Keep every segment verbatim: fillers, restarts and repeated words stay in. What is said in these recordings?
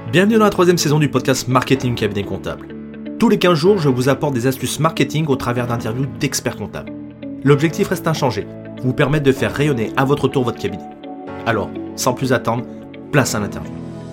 Bienvenue dans la troisième saison du podcast Marketing Cabinet Comptable. Tous les quinze jours, je vous apporte des astuces marketing au travers d'interviews d'experts comptables. L'objectif reste inchangé, vous permettre de faire rayonner à votre tour votre cabinet. Alors, sans plus attendre, place à l'interview.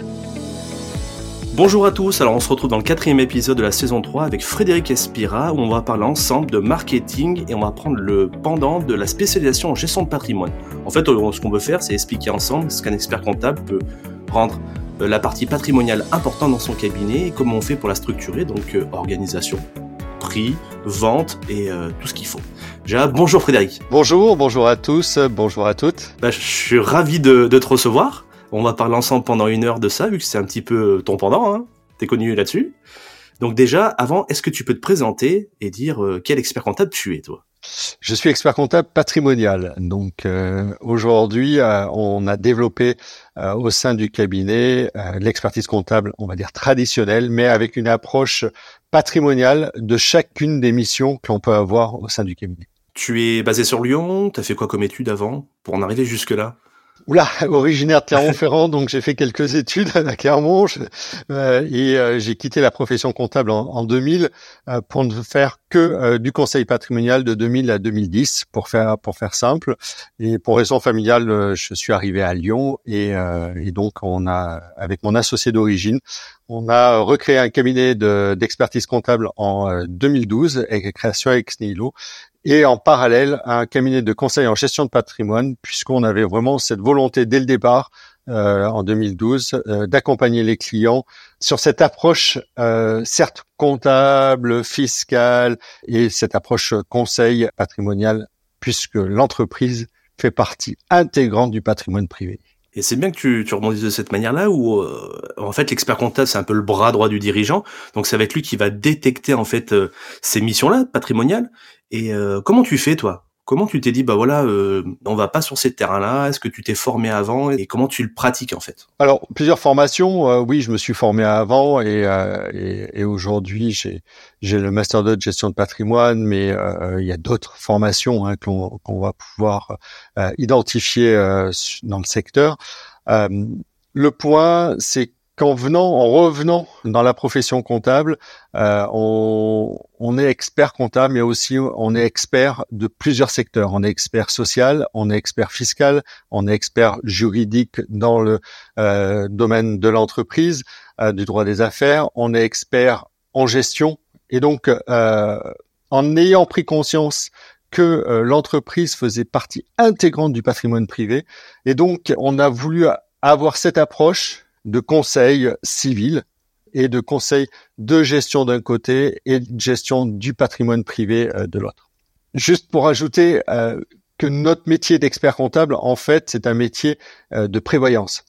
Bonjour à tous, alors on se retrouve dans le quatrième épisode de la saison trois avec Frédéric Espira où on va parler ensemble de marketing et on va prendre le pendant de la spécialisation en gestion de patrimoine. En fait, ce qu'on veut faire, c'est expliquer ensemble ce qu'un expert comptable peut rendre la partie patrimoniale importante dans son cabinet et comment on fait pour la structurer, donc euh, organisation, prix, vente et euh, tout ce qu'il faut. Déjà, bonjour Frédéric. Bonjour, bonjour à tous, bonjour à toutes. Bah, je suis ravi de, de te recevoir. On va parler ensemble pendant une heure de ça, vu que c'est un petit peu ton pendant, hein. T'es connu là-dessus. Donc déjà, avant, est-ce que tu peux te présenter et dire euh, quel expert comptable tu es, toi ? Je suis expert comptable patrimonial. Donc euh, aujourd'hui, euh, on a développé euh, au sein du cabinet euh, l'expertise comptable, on va dire traditionnelle, mais avec une approche patrimoniale de chacune des missions que l'on peut avoir au sein du cabinet. Tu es basé sur Lyon, t'as fait quoi comme études avant pour en arriver jusque-là ? Oula, originaire de Clermont-Ferrand, donc j'ai fait quelques études à Clermont je, euh, et euh, j'ai quitté la profession comptable en, en deux mille euh, pour ne faire que euh, du conseil patrimonial de deux mille à deux mille dix pour faire pour faire simple. Et pour raison familiale, euh, je suis arrivé à Lyon et, euh, et donc on a, avec mon associé d'origine, on a recréé un cabinet de, d'expertise comptable en euh, deux mille douze avec création ex nihilo. Et en parallèle, un cabinet de conseil en gestion de patrimoine, puisqu'on avait vraiment cette volonté dès le départ, euh, en deux mille douze, euh, d'accompagner les clients sur cette approche, euh, certes comptable, fiscale, et cette approche conseil patrimonial, puisque l'entreprise fait partie intégrante du patrimoine privé. Et c'est bien que tu, tu rebondisses de cette manière-là où, euh, en fait, l'expert comptable, c'est un peu le bras droit du dirigeant. Donc, c'est avec lui qui va détecter, en fait, euh, ces missions-là, patrimoniales. Et euh, comment tu fais, toi ? Comment tu t'es dit, bah voilà, euh, on va pas sur ces terrains-là. Est-ce que tu t'es formé avant ? Et comment tu le pratiques, en fait ? Alors, plusieurs formations. Euh, oui, je me suis formé avant et, euh, et, et aujourd'hui, j'ai, j'ai le Master deux de gestion de patrimoine, mais euh, il y a d'autres formations hein, qu'on, qu'on va pouvoir euh, identifier euh, dans le secteur. Euh, le point, c'est qu'en venant, en revenant dans la profession comptable, euh, on, on est expert comptable, mais aussi on est expert de plusieurs secteurs. On est expert social, on est expert fiscal, on est expert juridique dans le euh, domaine de l'entreprise, euh, du droit des affaires, on est expert en gestion. Et donc, euh, en ayant pris conscience que euh, l'entreprise faisait partie intégrante du patrimoine privé, et donc on a voulu avoir cette approche de conseil civil et de conseil de gestion d'un côté et de gestion du patrimoine privé euh, de l'autre. Juste pour ajouter euh, que notre métier d'expert comptable, en fait, c'est un métier euh, de prévoyance.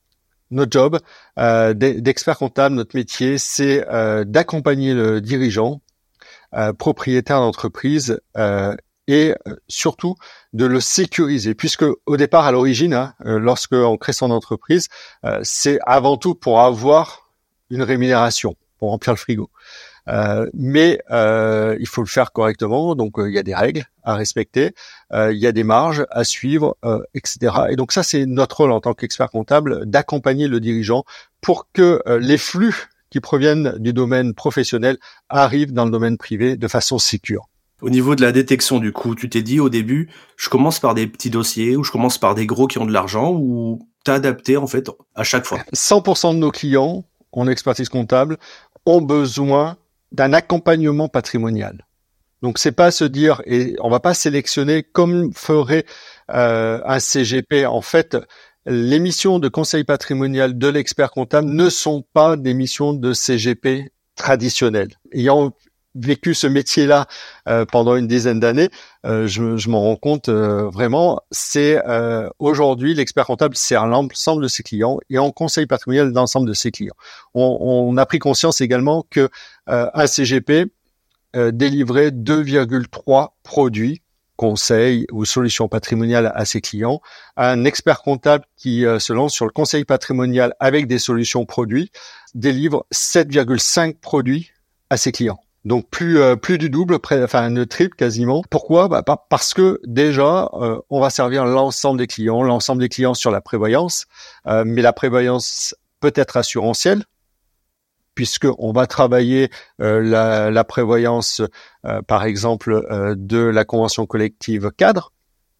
Notre job euh, d'expert comptable, notre métier, c'est euh, d'accompagner le dirigeant, euh, propriétaire d'entreprise, euh, et surtout de le sécuriser, puisque au départ, à l'origine, hein, lorsque on crée son entreprise, euh, c'est avant tout pour avoir une rémunération, pour remplir le frigo. Euh, mais euh, il faut le faire correctement, donc euh, il y a des règles à respecter, euh, il y a des marges à suivre, euh, et cetera. Et donc ça, c'est notre rôle en tant qu'expert comptable, d'accompagner le dirigeant pour que euh, les flux qui proviennent du domaine professionnel arrivent dans le domaine privé de façon sécure. Au niveau de la détection, du coup, tu t'es dit au début, je commence par des petits dossiers ou je commence par des gros qui ont de l'argent ou t'as adapté en fait à chaque fois ? cent pour cent de nos clients en expertise comptable ont besoin d'un accompagnement patrimonial. Donc c'est pas se dire, et on va pas sélectionner comme ferait euh, un C G P. En fait, les missions de conseil patrimonial de l'expert comptable ne sont pas des missions de C G P traditionnelles. Ayant vécu ce métier-là euh, pendant une dizaine d'années, euh, je, je m'en rends compte euh, vraiment. C'est euh, aujourd'hui l'expert comptable sert l'ensemble de ses clients et en conseil patrimonial l'ensemble de ses clients. On, on a pris conscience également que euh, un C G P euh, délivrait deux virgule trois produits conseil ou solutions patrimoniales à ses clients. Un expert comptable qui euh, se lance sur le conseil patrimonial avec des solutions produits délivre sept virgule cinq produits à ses clients. Donc plus euh, plus du double, près, enfin le triple quasiment. Pourquoi ? Bah, parce que déjà, euh, on va servir l'ensemble des clients, l'ensemble des clients sur la prévoyance, euh, mais la prévoyance peut-être assurantielle, puisque on va travailler euh, la, la prévoyance, euh, par exemple, euh, de la convention collective cadre.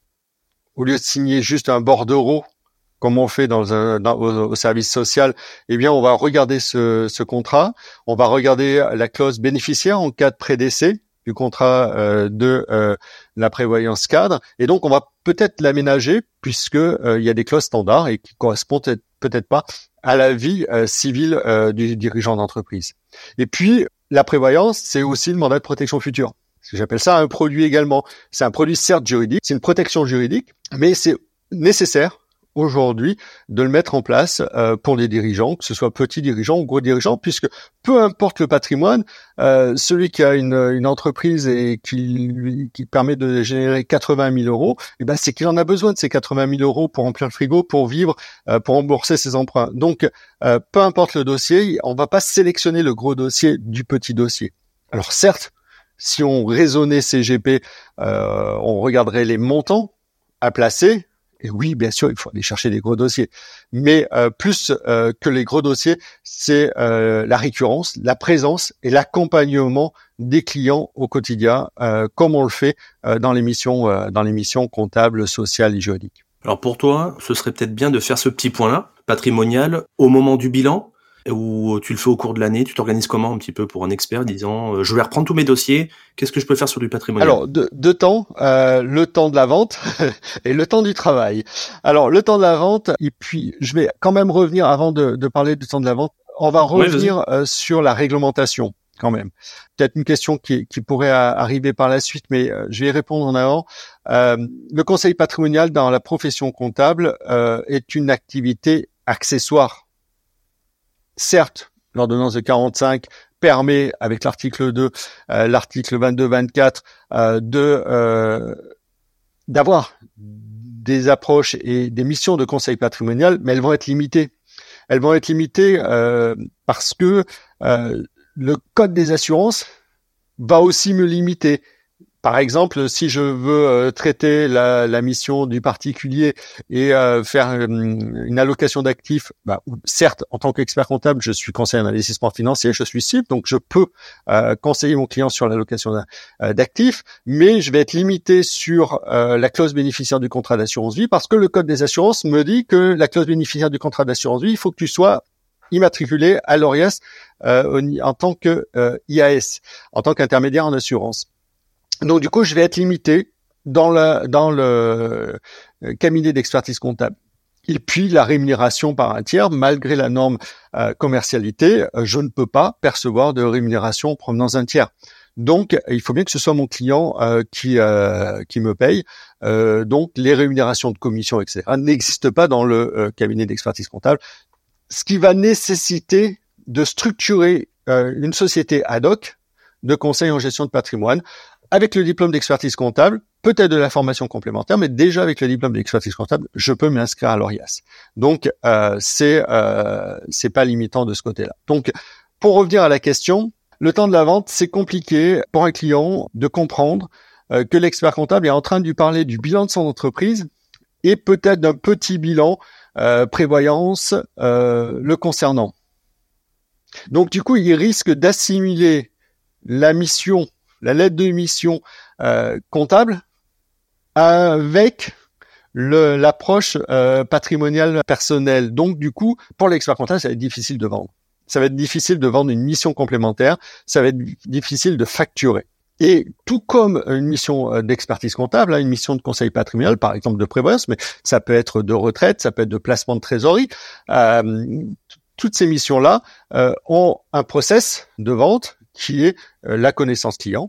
Au lieu de signer juste un bordereau, comme on fait dans un, dans, au, au service social, eh bien, on va regarder ce, ce contrat, on va regarder la clause bénéficiaire en cas de prédécès du contrat euh, de euh, la prévoyance cadre, et donc on va peut-être l'aménager puisque euh, il y a des clauses standards et qui correspondent peut-être, peut-être pas à la vie euh, civile euh, du dirigeant d'entreprise. Et puis la prévoyance, c'est aussi le mandat de protection future. J'appelle ça un produit également. C'est un produit certes juridique, c'est une protection juridique, mais c'est nécessaire aujourd'hui de le mettre en place euh, pour les dirigeants, que ce soit petits dirigeants ou gros dirigeants, puisque peu importe le patrimoine, euh, celui qui a une, une entreprise et qui, qui permet de générer quatre-vingt mille euros, eh ben c'est qu'il en a besoin de ces quatre-vingt mille euros pour remplir le frigo, pour vivre, euh, pour rembourser ses emprunts. Donc, euh, peu importe le dossier, on va pas sélectionner le gros dossier du petit dossier. Alors certes, si on raisonnait C G P, euh, on regarderait les montants à placer. Et oui, bien sûr, il faut aller chercher des gros dossiers. Mais euh, plus euh, que les gros dossiers, c'est euh, la récurrence, la présence et l'accompagnement des clients au quotidien, euh, comme on le fait euh, dans les missions, euh, dans les missions comptables, sociales et juridiques. Alors pour toi, ce serait peut-être bien de faire ce petit point-là, patrimonial, au moment du bilan, ou tu le fais au cours de l'année, tu t'organises comment un petit peu pour un expert, disant euh, je vais reprendre tous mes dossiers, qu'est-ce que je peux faire sur du patrimonial? Alors, deux, deux temps, euh, le temps de la vente et le temps du travail. Alors, le temps de la vente, et puis je vais quand même revenir, avant de, de parler du temps de la vente, on va revenir ouais, euh, sur la réglementation quand même. Peut-être une question qui, qui pourrait arriver par la suite, mais euh, je vais y répondre en avant. Euh, le conseil patrimonial dans la profession comptable euh, est une activité accessoire. Certes, l'ordonnance de quarante-cinq permet, avec l'article deux, euh, l'article vingt-deux vingt-quatre, euh, de euh, d'avoir des approches et des missions de conseil patrimonial, mais elles vont être limitées. Elles vont être limitées euh, parce que euh, le code des assurances va aussi me limiter. Par exemple, si je veux euh, traiter la, la mission du particulier et euh, faire euh, une allocation d'actifs, bah, certes, en tant qu'expert comptable, je suis conseiller en investissement financier, je suis cible, donc je peux euh, conseiller mon client sur l'allocation d'actifs, mais je vais être limité sur euh, la clause bénéficiaire du contrat d'assurance vie parce que le code des assurances me dit que la clause bénéficiaire du contrat d'assurance vie, il faut que tu sois immatriculé à l'ORIAS euh, en tant que euh, I A S, en tant qu'intermédiaire en assurance. Donc du coup, je vais être limité dans le dans le cabinet d'expertise comptable. Et puis la rémunération par un tiers, malgré la norme euh, commercialité, euh, je ne peux pas percevoir de rémunération en provenance d'un tiers. Donc il faut bien que ce soit mon client euh, qui euh, qui me paye. Euh, donc les rémunérations de commission, et cetera n'existent pas dans le euh, cabinet d'expertise comptable, ce qui va nécessiter de structurer euh, une société ad hoc de conseil en gestion de patrimoine, avec le diplôme d'expertise comptable, peut-être de la formation complémentaire, mais déjà avec le diplôme d'expertise comptable, je peux m'inscrire à l'ORIAS. Donc, euh, c'est euh, c'est pas limitant de ce côté-là. Donc, pour revenir à la question, le temps de la vente, c'est compliqué pour un client de comprendre euh, que l'expert comptable est en train de lui parler du bilan de son entreprise et peut-être d'un petit bilan euh, prévoyance euh, le concernant. Donc, du coup, il risque d'assimiler la mission la lettre de mission euh, comptable avec le, l'approche euh, patrimoniale personnelle. Donc, du coup, pour l'expert comptable, ça va être difficile de vendre. Ça va être difficile de vendre une mission complémentaire. Ça va être difficile de facturer. Et tout comme une mission d'expertise comptable, une mission de conseil patrimonial, par exemple de prévoyance, mais ça peut être de retraite, ça peut être de placement de trésorerie. Euh, toutes ces missions-là euh, ont un process de vente qui est euh, la connaissance client.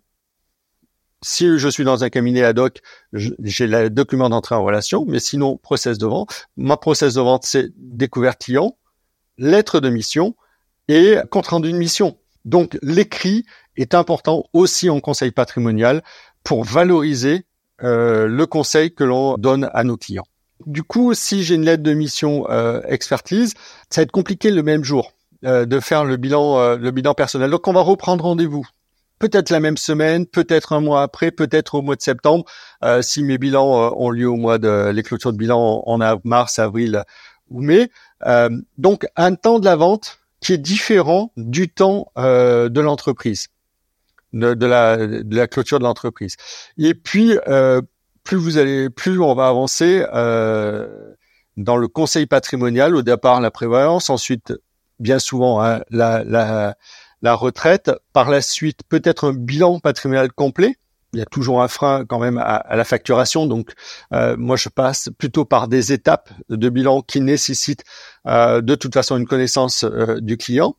Si je suis dans un cabinet ad hoc, j'ai le document d'entrée en relation, mais sinon, process de vente. Ma process de vente, c'est découverte client, lettre de mission et compte rendu de mission. Donc, l'écrit est important aussi en conseil patrimonial pour valoriser euh, le conseil que l'on donne à nos clients. Du coup, si j'ai une lettre de mission euh, expertise, ça va être compliqué le même jour euh, de faire le bilan, euh, le bilan personnel. Donc, on va reprendre rendez-vous. Peut-être la même semaine, peut-être un mois après, peut-être au mois de septembre, euh, si mes bilans euh, ont lieu au mois de les clôtures de bilan en, en mars, avril ou mai. Euh, donc, un temps de la vente qui est différent du temps euh, de l'entreprise, de, de, la, de la clôture de l'entreprise. Et puis, euh, plus vous allez, plus on va avancer euh, dans le conseil patrimonial. Au départ, la prévoyance, ensuite, bien souvent, hein, la, la, la retraite. Par la suite, peut-être un bilan patrimonial complet. Il y a toujours un frein quand même à, à la facturation. Donc, euh, moi, je passe plutôt par des étapes de bilan qui nécessitent euh, de toute façon une connaissance euh, du client.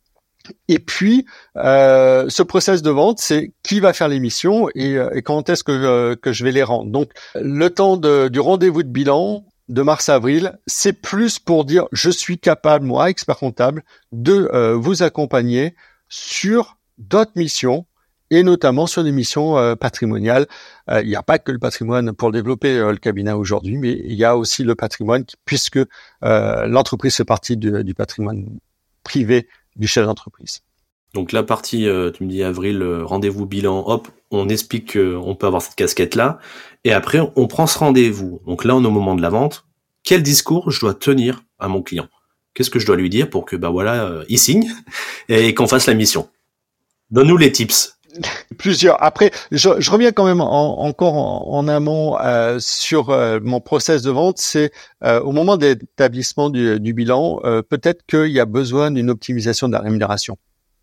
Et puis, euh, ce process de vente, c'est qui va faire l'émission et, et quand est-ce que, euh, que je vais les rendre. Donc, le temps de, du rendez-vous de bilan de mars-avril, c'est plus pour dire je suis capable, moi, expert comptable, de euh, vous accompagner sur d'autres missions et notamment sur des missions euh, patrimoniales. Euh, il n'y a pas que le patrimoine pour développer euh, le cabinet aujourd'hui, mais il y a aussi le patrimoine qui, puisque euh, l'entreprise fait partie du, du patrimoine privé du chef d'entreprise. Donc la partie, euh, tu me dis avril, euh, rendez-vous bilan, hop, on explique qu'on peut avoir cette casquette-là, et après on prend ce rendez-vous. Donc là on est au moment de la vente. Quel discours je dois tenir à mon client? Qu'est-ce que je dois lui dire pour que bah voilà, euh, il signe et qu'on fasse la mission? Donne-nous les tips. Plusieurs. Après, je, je reviens quand même en, encore en, en amont euh, sur euh, mon process de vente. C'est euh, au moment d'établissement du, du bilan, euh, peut-être qu'il y a besoin d'une optimisation de la rémunération.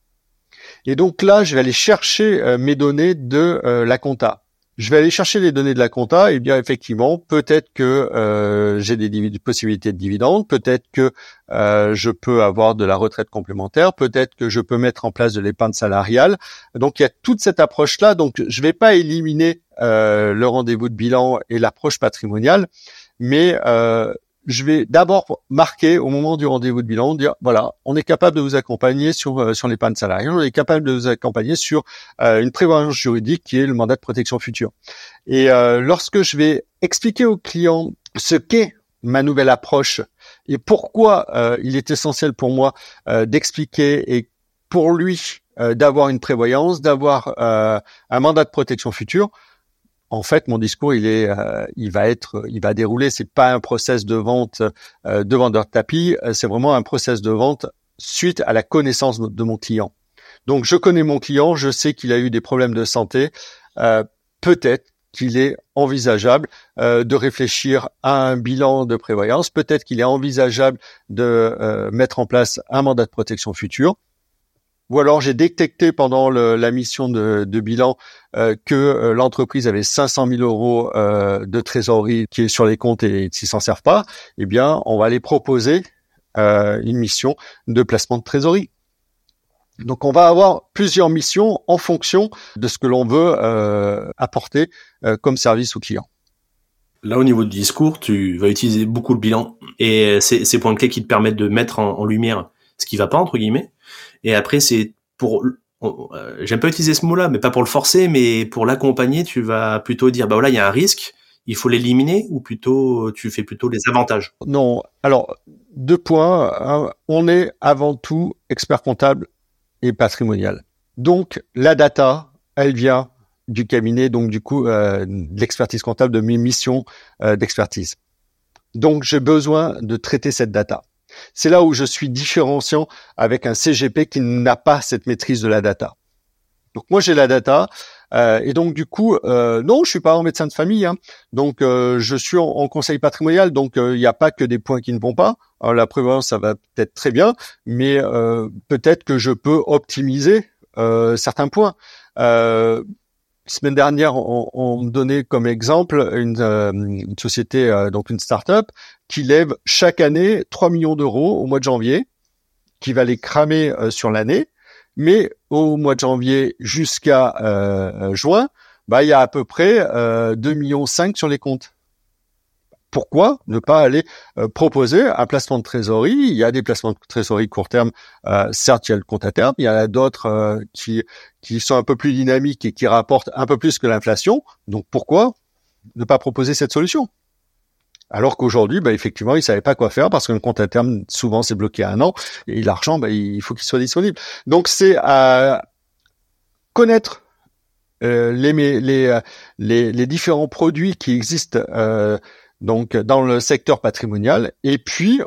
Et donc là, je vais aller chercher euh, mes données de euh, la compta. Je vais aller chercher les données de la compta et bien effectivement, peut-être que euh, j'ai des, des possibilités de dividendes, peut-être que euh, je peux avoir de la retraite complémentaire, peut-être que je peux mettre en place de l'épargne salariale. Donc il y a toute cette approche-là. Donc je vais pas éliminer euh, le rendez-vous de bilan et l'approche patrimoniale, mais euh, je vais d'abord marquer au moment du rendez-vous de bilan, dire voilà, on est capable de vous accompagner sur euh, sur l'épargne salariale, on est capable de vous accompagner sur euh, une prévoyance juridique qui est le mandat de protection future. Et euh, lorsque je vais expliquer au client ce qu'est ma nouvelle approche et pourquoi euh, il est essentiel pour moi euh, d'expliquer et pour lui euh, d'avoir une prévoyance, d'avoir euh, un mandat de protection future. En fait, mon discours, il est, euh, il va être, il va dérouler. C'est pas un process de vente euh, de vendeur de tapis. C'est vraiment un process de vente suite à la connaissance de mon client. Donc, je connais mon client, je sais qu'il a eu des problèmes de santé. Euh, peut-être qu'il est envisageable euh, de réfléchir à un bilan de prévoyance. Peut-être qu'il est envisageable de euh, mettre en place un mandat de protection future. Ou alors j'ai détecté pendant le, la mission de, de bilan euh, que euh, l'entreprise avait cinq cent mille euros euh, de trésorerie qui est sur les comptes et s'ils s'en servent pas, eh bien on va aller proposer euh, une mission de placement de trésorerie. Donc on va avoir plusieurs missions en fonction de ce que l'on veut euh, apporter euh, comme service au client. Là, au niveau du discours, tu vas utiliser beaucoup le bilan et c'est ces points clés qui te permettent de mettre en, en lumière ce qui va pas, entre guillemets. Et après, c'est pour, euh, j'aime pas utiliser ce mot-là, mais pas pour le forcer, mais pour l'accompagner, tu vas plutôt dire, bah voilà, il y a un risque, il faut l'éliminer, ou plutôt, tu fais plutôt les avantages. Non. Alors, deux points. On est avant tout expert comptable et patrimonial. Donc, la data, elle vient du cabinet, donc du coup, euh, de l'expertise comptable, de mes missions euh, d'expertise. Donc, j'ai besoin de traiter cette data. C'est là où je suis différenciant avec un C G P qui n'a pas cette maîtrise de la data. Donc moi j'ai la data euh, et donc du coup euh, non je suis pas en médecin de famille hein. Donc euh, je suis en, en conseil patrimonial, donc il euh, n'y a pas que des points qui ne vont pas. Alors, la prévoyance ça va peut-être très bien, mais euh, peut-être que je peux optimiser euh, certains points. Euh, Semaine dernière, on, on me donnait comme exemple une, euh, une société, euh, donc une start-up, qui lève chaque année trois millions d'euros au mois de janvier, qui va les cramer euh, sur l'année, mais au mois de janvier jusqu'à euh, juin, bah il y a à peu près euh, deux virgule cinq millions sur les comptes. Pourquoi ne pas aller euh, proposer un placement de trésorerie? Il y a des placements de trésorerie court terme, euh, certes il y a le compte à terme, il y en a d'autres euh, qui qui sont un peu plus dynamiques et qui rapportent un peu plus que l'inflation. Donc pourquoi ne pas proposer cette solution? Alors qu'aujourd'hui, bah, effectivement, ils ne savaient pas quoi faire parce qu'un compte à terme, souvent, c'est bloqué à un an et l'argent, bah, il faut qu'il soit disponible. Donc c'est à connaître euh, les, les les les différents produits qui existent. Euh, donc dans le secteur patrimonial, et puis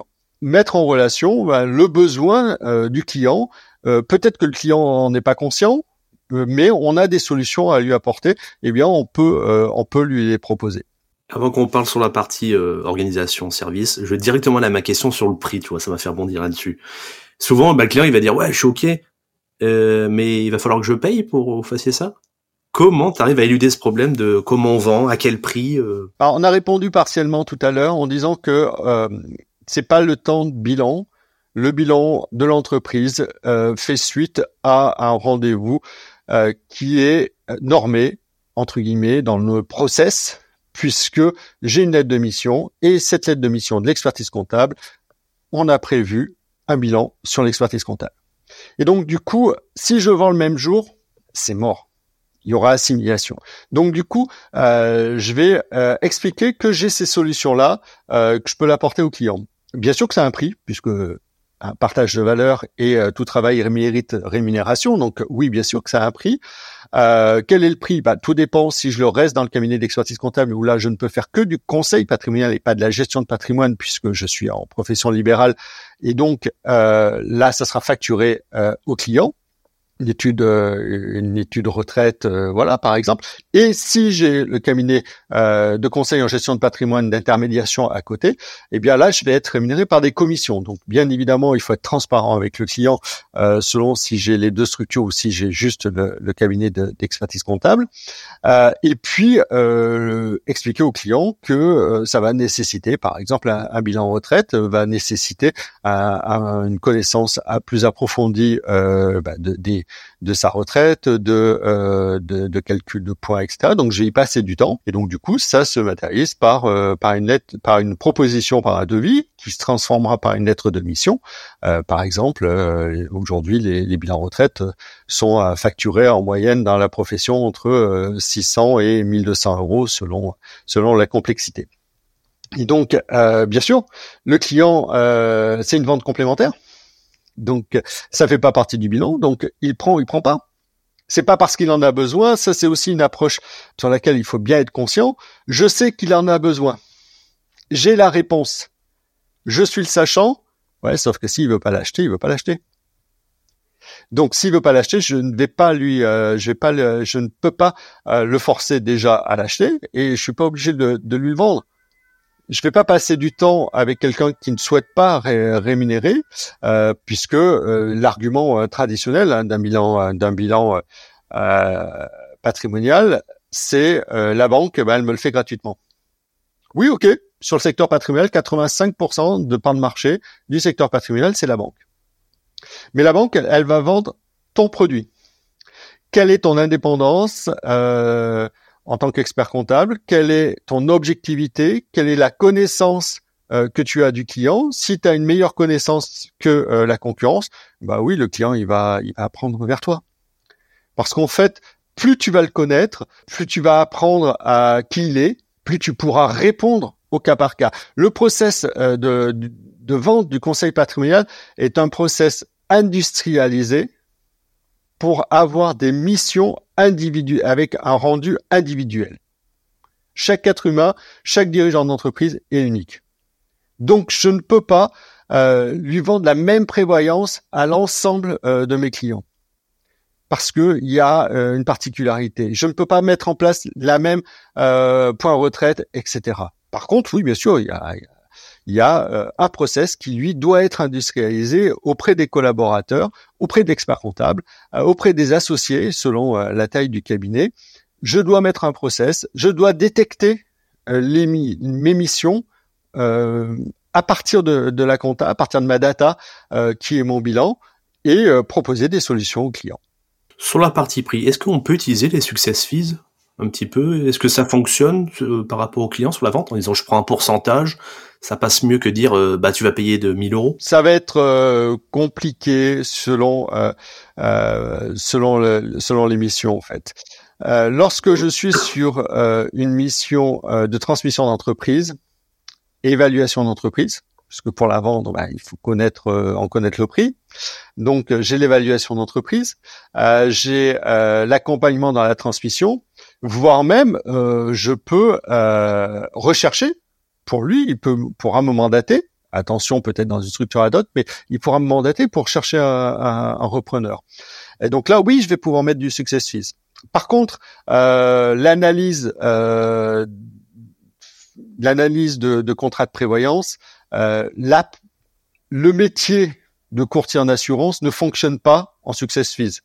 mettre en relation ben, le besoin euh, du client. Euh, peut-être que le client n'en est pas conscient, euh, mais on a des solutions à lui apporter. Eh bien, on peut, euh, on peut lui les proposer. Avant qu'on parle sur la partie euh, organisation, service, je vais directement aller à ma question sur le prix, tu vois, ça va faire bondir là-dessus. Souvent, bah, le client, il va dire, ouais, je suis OK, euh, mais il va falloir que je paye pour que vous fassiez ça. Comment tu arrives à éluder ce problème de comment on vend, à quel prix euh... Alors, on a répondu partiellement tout à l'heure en disant que euh, c'est pas le temps de bilan. Le bilan de l'entreprise euh, fait suite à un rendez-vous euh, qui est normé, entre guillemets, dans le process, puisque j'ai une lettre de mission et cette lettre de mission de l'expertise comptable, on a prévu un bilan sur l'expertise comptable. Et donc, du coup, si je vends le même jour, c'est mort. Il y aura assimilation. Donc, du coup, euh, je vais euh, expliquer que j'ai ces solutions-là, euh, que je peux l'apporter au client. Bien sûr que ça a un prix, puisque un partage de valeur et euh, tout travail mérite rémunération. Donc, oui, bien sûr que ça a un prix. Euh, quel est le prix? Bah, tout dépend si je le reste dans le cabinet d'expertise comptable où là, je ne peux faire que du conseil patrimonial et pas de la gestion de patrimoine puisque je suis en profession libérale. Et donc, euh, là, ça sera facturé euh, au client. Une étude, euh, une étude retraite, euh, voilà, par exemple. Et si j'ai le cabinet euh, de conseil en gestion de patrimoine d'intermédiation à côté, eh bien là, je vais être rémunéré par des commissions. Donc, bien évidemment, il faut être transparent avec le client euh, selon si j'ai les deux structures ou si j'ai juste le, le cabinet de, d'expertise comptable. Euh, et puis, euh, expliquer au client que euh, ça va nécessiter, par exemple, un, un bilan retraite euh, va nécessiter un, un, une connaissance à plus approfondie euh, bah, de, des de sa retraite, de, euh, de de calcul de points, et cetera. Donc, je vais y passer du temps. Et donc, du coup, ça se matérialise par euh, par une lettre, par une proposition, par un devis qui se transformera par une lettre de mission. Euh, par exemple, euh, aujourd'hui, les, les bilans retraite sont euh, facturés en moyenne dans la profession entre euh, six cents et mille deux cents euros selon selon la complexité. Et donc, euh, bien sûr, le client, euh, c'est une vente complémentaire. Donc, ça fait pas partie du bilan. Donc, il prend ou il prend pas. C'est pas parce qu'il en a besoin. Ça, c'est aussi une approche sur laquelle il faut bien être conscient. Je sais qu'il en a besoin. J'ai la réponse. Je suis le sachant. Ouais, sauf que s'il veut pas l'acheter, il veut pas l'acheter. Donc, s'il veut pas l'acheter, je ne vais pas lui, euh, je vais pas, le, je ne peux pas euh, le forcer déjà à l'acheter et je suis pas obligé de, de lui le vendre. Je vais pas passer du temps avec quelqu'un qui ne souhaite pas ré- rémunérer, euh, puisque euh, l'argument euh, traditionnel hein, d'un bilan, euh, d'un bilan euh, patrimonial, c'est euh, la banque, ben, elle me le fait gratuitement. Oui, ok. Sur le secteur patrimonial, quatre-vingt-cinq pour cent de part de marché du secteur patrimonial, c'est la banque. Mais la banque, elle, elle va vendre ton produit. Quelle est ton indépendance euh, en tant qu'expert comptable? Quelle est ton objectivité? Quelle est la connaissance euh, que tu as du client? Si tu as une meilleure connaissance que euh, la concurrence, bah oui, le client il va il va apprendre vers toi. Parce qu'en fait, plus tu vas le connaître, plus tu vas apprendre à qui il est, plus tu pourras répondre au cas par cas. Le process euh, de, de de vente du conseil patrimonial est un process industrialisé pour avoir des missions individuelles avec un rendu individuel. Chaque être humain, chaque dirigeant d'entreprise est unique. Donc, je ne peux pas euh, lui vendre la même prévoyance à l'ensemble euh, de mes clients parce que il y a euh, une particularité. Je ne peux pas mettre en place la même euh, point retraite, et cetera. Par contre, oui, bien sûr, il y a, il y a euh, un process qui, lui, doit être industrialisé auprès des collaborateurs, auprès d'experts comptables, euh, auprès des associés, selon euh, la taille du cabinet. Je dois mettre un process, je dois détecter euh, les mi- mes missions euh, à partir de, de la compta, à partir de ma data, euh, qui est mon bilan, et euh, proposer des solutions aux clients. Sur la partie prix, est-ce qu'on peut utiliser les success fees un petit peu? Est-ce que ça fonctionne euh, par rapport aux clients sur la vente en disant je prends un pourcentage? Ça passe mieux que dire euh, bah tu vas payer de mille euros. Ça va être euh, compliqué selon euh, euh, selon le, selon les missions en fait. Euh, lorsque je suis sur euh, une mission euh, de transmission d'entreprise, évaluation d'entreprise, parce que pour la vendre, bah, il faut connaître euh, en connaître le prix. Donc euh, j'ai l'évaluation d'entreprise, euh, j'ai euh, l'accompagnement dans la transmission, voire même euh, je peux euh, rechercher. Pour lui, il peut, pourra me mandater attention peut-être dans une structure ad hoc, mais il pourra me mandater pour chercher un, un, un repreneur. Et donc là, oui, je vais pouvoir mettre du success fees. Par contre, euh, l'analyse, euh, l'analyse de, de contrat de prévoyance, euh, là, le métier de courtier en assurance ne fonctionne pas en success fees.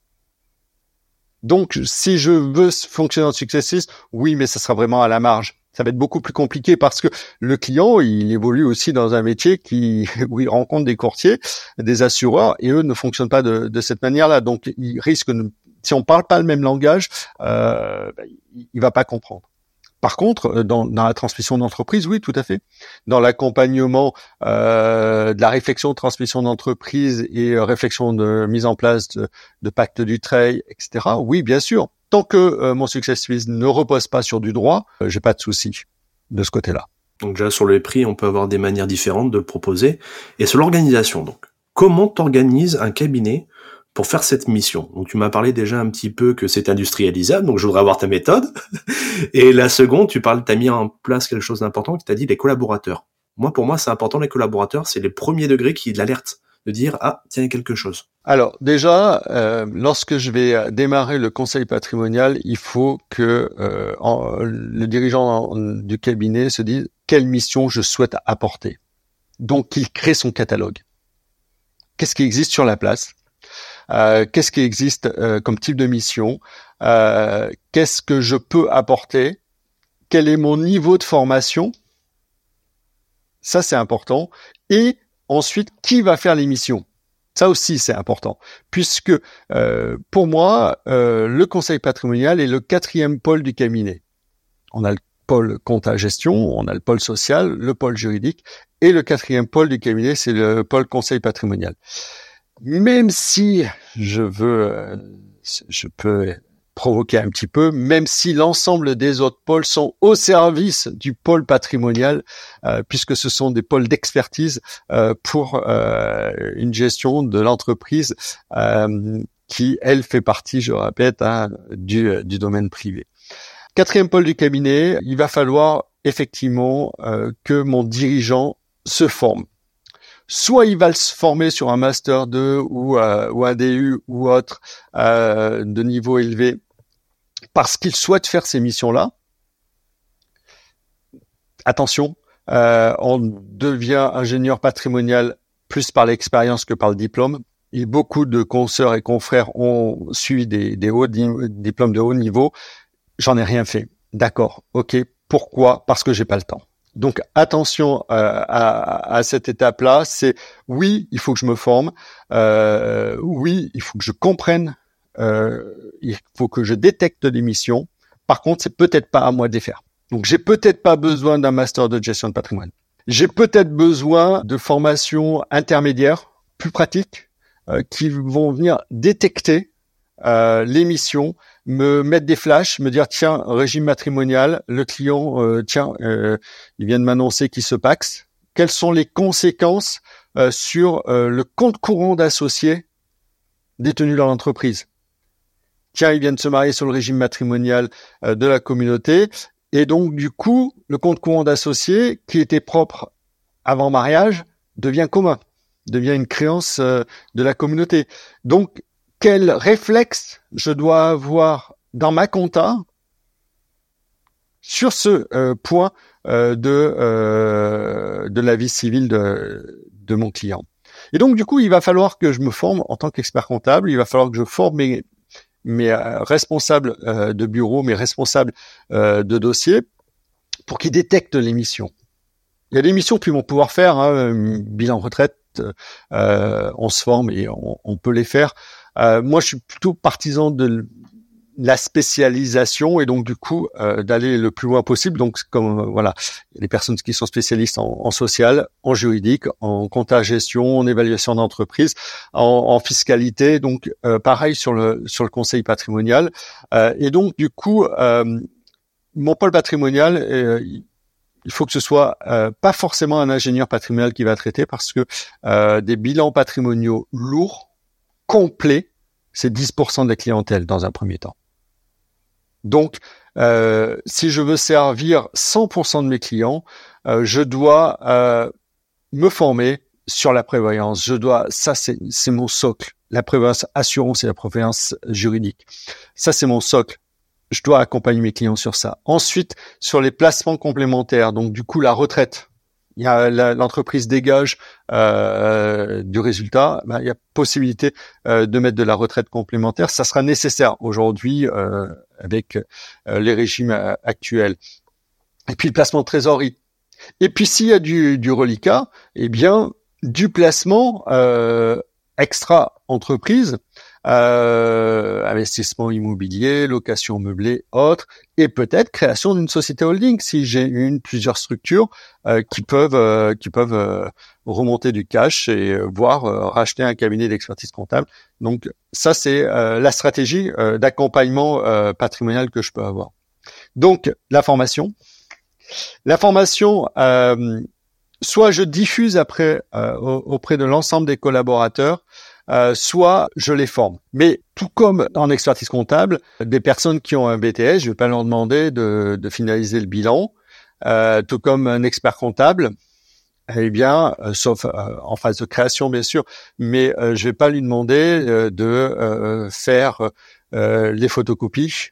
Donc, si je veux fonctionner en success fees, oui, mais ça sera vraiment à la marge. Ça va être beaucoup plus compliqué parce que le client, il évolue aussi dans un métier qui, où il rencontre des courtiers, des assureurs, et eux ne fonctionnent pas de, de cette manière-là. Donc, il risque, de, si on parle pas le même langage, euh, il va pas comprendre. Par contre, dans, dans la transmission d'entreprise, oui, tout à fait. Dans l'accompagnement euh, de la réflexion de transmission d'entreprise et euh, réflexion de mise en place de, de pacte du trade, et cetera. Oui, bien sûr. Tant que euh, mon success fees ne repose pas sur du droit, euh, j'ai pas de souci de ce côté-là. Donc déjà sur les prix, on peut avoir des manières différentes de le proposer. Et sur l'organisation, donc, comment t'organises un cabinet pour faire cette mission? Donc tu m'as parlé déjà un petit peu que c'est industrialisable, donc je voudrais avoir ta méthode. Et la seconde, tu parles, t'as mis en place quelque chose d'important, qui t'a dit les collaborateurs. Moi, pour moi, c'est important, les collaborateurs, c'est les premiers degrés qui l'alertent, de dire ah tiens, il y a quelque chose. Alors déjà, euh, lorsque je vais démarrer le conseil patrimonial, il faut que euh, en, le dirigeant en, du cabinet se dise quelle mission je souhaite apporter. Donc, il crée son catalogue. Qu'est-ce qui existe sur la place? Euh, qu'est-ce qui existe euh, comme type de mission, euh, qu'est-ce que je peux apporter, quel est mon niveau de formation, ça c'est important, et ensuite qui va faire les missions, ça aussi c'est important, puisque euh, pour moi euh, le conseil patrimonial est le quatrième pôle du cabinet. On a le pôle compta gestion, on a le pôle social, le pôle juridique, et le quatrième pôle du cabinet c'est le pôle conseil patrimonial. Même si je veux, je peux provoquer un petit peu, même si l'ensemble des autres pôles sont au service du pôle patrimonial, euh, puisque ce sont des pôles d'expertise euh, pour euh, une gestion de l'entreprise euh, qui, elle, fait partie, je répète, hein, du, du domaine privé. Quatrième pôle du cabinet, il va falloir effectivement euh, que mon dirigeant se forme. Soit il va se former sur un master deux ou, euh, ou un D U ou autre euh, de niveau élevé parce qu'il souhaite faire ces missions-là. Attention, euh, on devient ingénieur patrimonial plus par l'expérience que par le diplôme. Et beaucoup de consoeurs et confrères ont suivi des, des hauts di- diplômes de haut niveau. J'en ai rien fait. D'accord, ok. Pourquoi? Parce que j'ai pas le temps. Donc attention euh, à, à cette étape-là, c'est oui, il faut que je me forme, euh, oui, il faut que je comprenne, euh, il faut que je détecte les missions. Par contre, c'est peut-être pas à moi de les faire. Donc j'ai peut-être pas besoin d'un master de gestion de patrimoine. J'ai peut-être besoin de formations intermédiaires, plus pratiques, euh, qui vont venir détecter euh, les missions, me mettre des flashs, me dire tiens, régime matrimonial, le client euh, tiens, euh, il vient de m'annoncer qu'il se paxe. Quelles sont les conséquences euh, sur euh, le compte courant d'associés détenu dans l'entreprise? Tiens, il vient de se marier sur le régime matrimonial euh, de la communauté, et donc du coup, le compte courant d'associés qui était propre avant mariage devient commun, devient une créance euh, de la communauté. Donc quel réflexe je dois avoir dans ma compta sur ce euh, point euh, de euh, de la vie civile de, de mon client. Et donc, du coup, il va falloir que je me forme en tant qu'expert comptable, il va falloir que je forme mes, mes euh, responsables euh, de bureau, mes responsables euh, de dossier, pour qu'ils détectent les missions. Il y a des missions qu'ils vont pouvoir faire, hein, bilan retraite, euh, on se forme et on, on peut les faire. Euh, moi, je suis plutôt partisan de la spécialisation et donc du coup euh, d'aller le plus loin possible. Donc comme euh, voilà, il y a des personnes qui sont spécialistes en, en social, en juridique, en compta gestion, en évaluation d'entreprise, en, en fiscalité. Donc euh, pareil sur le sur le conseil patrimonial. Euh, et donc du coup, euh, mon pôle patrimonial, euh, il faut que ce soit euh, pas forcément un ingénieur patrimonial qui va traiter parce que euh, des bilans patrimoniaux lourds complet, c'est dix pour cent de la clientèle dans un premier temps. Donc, euh, si je veux servir cent pour cent de mes clients, euh, je dois euh, me former sur la prévoyance. Je dois, ça c'est, c'est mon socle. La prévoyance assurance et la prévoyance juridique. Ça c'est mon socle. Je dois accompagner mes clients sur ça. Ensuite, sur les placements complémentaires, donc du coup la retraite. Il y a la, l'entreprise dégage euh, du résultat. Ben, il y a possibilité euh, de mettre de la retraite complémentaire. Ça sera nécessaire aujourd'hui euh, avec euh, les régimes euh, actuels. Et puis le placement de trésorerie. Et puis s'il y a du, du reliquat, eh bien du placement euh, extra-entreprise, euh, investissement immobilier, location meublée, autres, et peut-être création d'une société holding si j'ai une, plusieurs structures euh, qui peuvent euh, qui peuvent euh, remonter du cash et euh, voire euh, racheter un cabinet d'expertise comptable. Donc ça c'est euh, la stratégie euh, d'accompagnement euh, patrimonial que je peux avoir. Donc la formation, la formation. Euh, Soit je diffuse après euh, auprès de l'ensemble des collaborateurs, euh, soit je les forme. Mais tout comme en expertise comptable, des personnes qui ont un B T S, je vais pas leur demander de, de finaliser le bilan. Euh, tout comme un expert comptable, eh bien, euh, sauf euh, en phase de création bien sûr, mais euh, je vais pas lui demander euh, de euh, faire euh, les photocopies.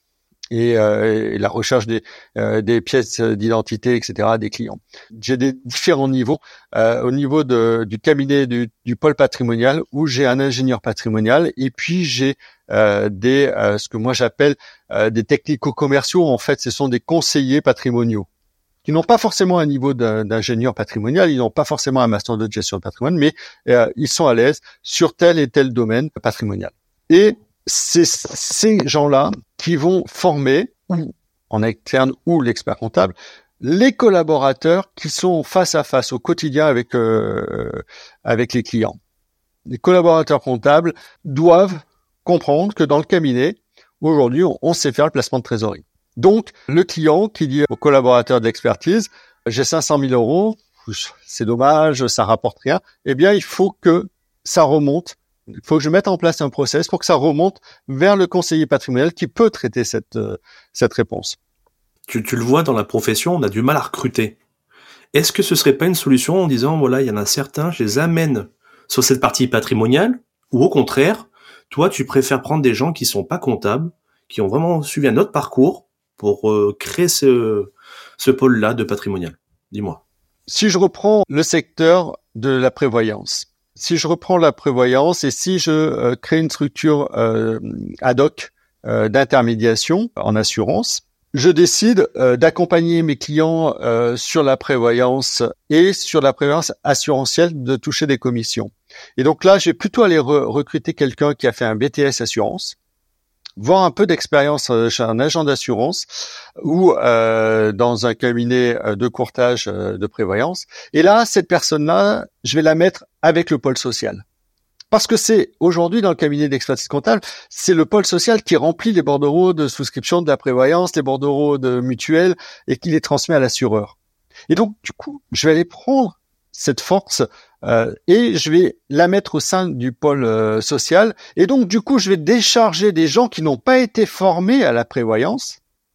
Et, euh, et la recherche des, euh, des pièces d'identité, et cetera, des clients. J'ai des différents niveaux. Euh, au niveau de, du cabinet du, du pôle patrimonial, où j'ai un ingénieur patrimonial, et puis j'ai euh, des euh, ce que moi j'appelle euh, des technico-commerciaux. En fait, ce sont des conseillers patrimoniaux qui n'ont pas forcément un niveau d'un, d'ingénieur patrimonial, ils n'ont pas forcément un master de gestion de patrimoine, mais euh, ils sont à l'aise sur tel et tel domaine patrimonial. Et c'est ces gens-là qui vont former, en externe ou l'expert comptable, les collaborateurs qui sont face à face au quotidien avec euh, avec les clients. Les collaborateurs comptables doivent comprendre que dans le cabinet, aujourd'hui, on, on sait faire le placement de trésorerie. Donc, le client qui dit au collaborateur d'expertise, j'ai cinq cent mille euros, c'est dommage, ça rapporte rien, eh bien, il faut que ça remonte. Il faut que je mette en place un process pour que ça remonte vers le conseiller patrimonial qui peut traiter cette euh, cette réponse. Tu, tu le vois dans la profession, on a du mal à recruter. Est-ce que ce serait pas une solution en disant, voilà, il y en a certains, je les amène sur cette partie patrimoniale, ou au contraire, toi, tu préfères prendre des gens qui sont pas comptables, qui ont vraiment suivi un autre parcours pour euh, créer ce, ce pôle-là de patrimonial? Dis-moi. Si je reprends le secteur de la prévoyance, Si je reprends la prévoyance et si je euh, crée une structure euh, ad hoc euh, d'intermédiation en assurance, je décide euh, d'accompagner mes clients euh, sur la prévoyance et sur la prévoyance assurantielle de toucher des commissions. Et donc là, je vais plutôt aller re- recruter quelqu'un qui a fait un B T S assurance, voir un peu d'expérience chez un agent d'assurance ou euh, dans un cabinet de courtage de prévoyance. Et là, cette personne-là, je vais la mettre avec le pôle social. Parce que c'est, aujourd'hui, dans le cabinet d'expertise comptable, c'est le pôle social qui remplit les bordereaux de souscription de la prévoyance, les bordereaux de mutuelle et qui les transmet à l'assureur. Et donc, du coup, je vais aller prendre cette force euh, et je vais la mettre au sein du pôle euh, social. Et donc, du coup, je vais décharger des gens qui n'ont pas été formés à la prévoyance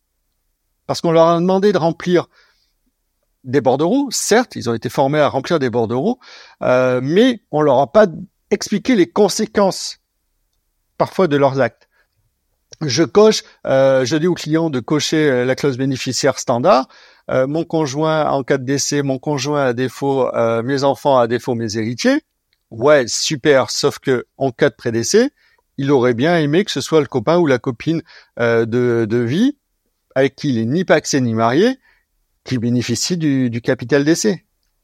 parce qu'on leur a demandé de remplir des bordereaux. Certes, ils ont été formés à remplir des bordereaux, euh, mais on leur a pas expliqué les conséquences parfois de leurs actes. Je coche, euh, je dis aux clients de cocher la clause bénéficiaire standard. Euh, mon conjoint en cas de décès, mon conjoint à défaut, euh, mes enfants à défaut, mes héritiers. Ouais, super. Sauf que en cas de prédécès, il aurait bien aimé que ce soit le copain ou la copine euh, de, de vie avec qui il est ni pacsé ni marié qui bénéficie du, du capital décès.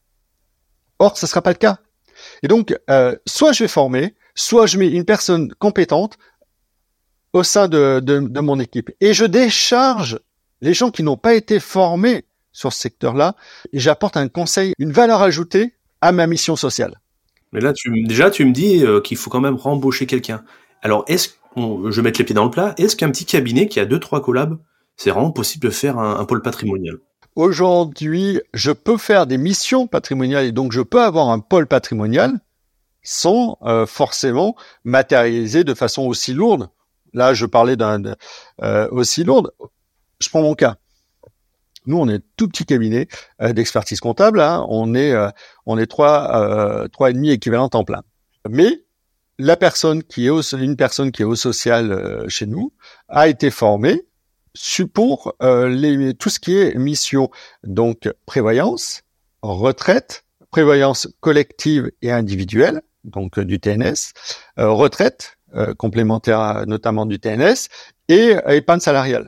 Or, ce sera pas le cas. Et donc, euh, soit je vais former, soit je mets une personne compétente au sein de, de, de mon équipe. Et je décharge les gens qui n'ont pas été formés sur ce secteur-là et j'apporte un conseil, une valeur ajoutée à ma mission sociale. Mais là, tu, déjà, tu me dis euh, qu'il faut quand même rembaucher quelqu'un. Alors, est-ce qu'on, je vais mettre les pieds dans le plat, est-ce qu'un petit cabinet qui a deux, trois collabs, c'est vraiment possible de faire un, un pôle patrimonial? Aujourd'hui, je peux faire des missions patrimoniales et donc je peux avoir un pôle patrimonial sans euh, forcément matérialiser de façon aussi lourde. Là, je parlais d'un euh, aussi lourde. Je prends mon cas. Nous, on est un tout petit cabinet euh, d'expertise comptable. Hein. On est, euh, on est trois, euh, trois et demi équivalents temps plein. Mais la personne qui est au, une personne qui est au social euh, chez nous a été formée pour euh, les, tout ce qui est mission, donc prévoyance, retraite, prévoyance collective et individuelle, donc euh, du T N S, euh, retraite euh, complémentaire notamment du T N S et euh, épargne salariale.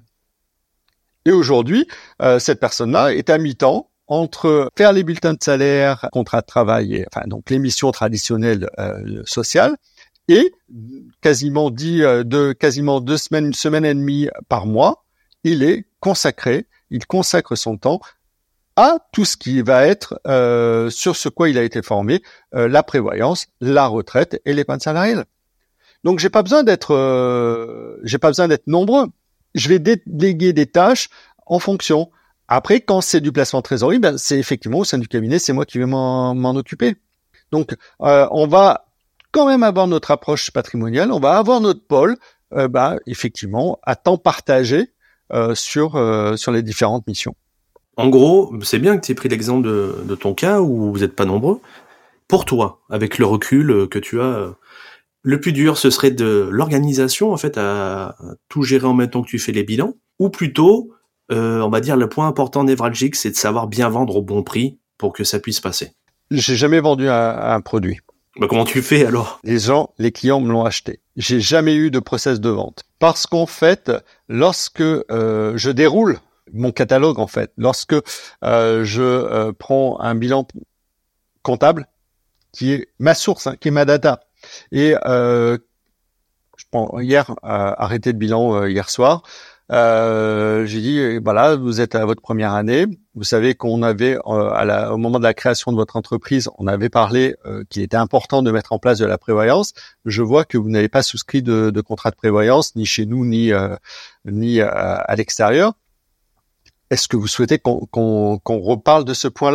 Et aujourd'hui, euh, cette personne-là est à mi-temps entre faire les bulletins de salaire, contrat de travail, et, enfin donc les missions traditionnelles euh, sociales, et quasiment dit euh, de quasiment deux semaines, une semaine et demie par mois, il est consacré, il consacre son temps à tout ce qui va être euh, sur ce quoi il a été formé, euh, la prévoyance, la retraite et l'épargne salariale. Donc j'ai pas besoin d'être, euh, j'ai pas besoin d'être nombreux. Je vais déléguer des tâches en fonction. Après, quand c'est du placement de trésorerie, ben c'est effectivement au sein du cabinet, c'est moi qui vais m'en, m'en occuper. Donc euh, on va quand même avoir notre approche patrimoniale, on va avoir notre pôle, euh, ben effectivement à temps partagé. Euh, sur euh, sur les différentes missions. En gros, c'est bien que tu aies pris l'exemple de, de ton cas où vous n'êtes pas nombreux. Pour toi, avec le recul que tu as, le plus dur, ce serait de l'organisation, en fait, à tout gérer en même temps que tu fais les bilans, ou plutôt, euh, on va dire, le point important névralgique, c'est de savoir bien vendre au bon prix pour que ça puisse passer. J'ai jamais vendu un, un produit. Bah, comment tu fais alors ? Les gens, les clients me l'ont acheté. J'ai jamais eu de process de vente. Parce qu'en fait, lorsque euh, je déroule mon catalogue, en fait, lorsque euh, je euh, prends un bilan comptable, qui est ma source, hein, qui est ma data, et euh, je prends hier, euh, arrêté de bilan euh, hier soir, Euh, j'ai dit, voilà, vous êtes à votre première année. Vous savez qu'on avait, euh, à la, au moment de la création de votre entreprise, on avait parlé euh, qu'il était important de mettre en place de la prévoyance. Je vois que vous n'avez pas souscrit de, de contrat de prévoyance, ni chez nous, ni euh, ni euh, à l'extérieur. Est-ce que vous souhaitez qu'on, qu'on, qu'on reparle de ce point-là ?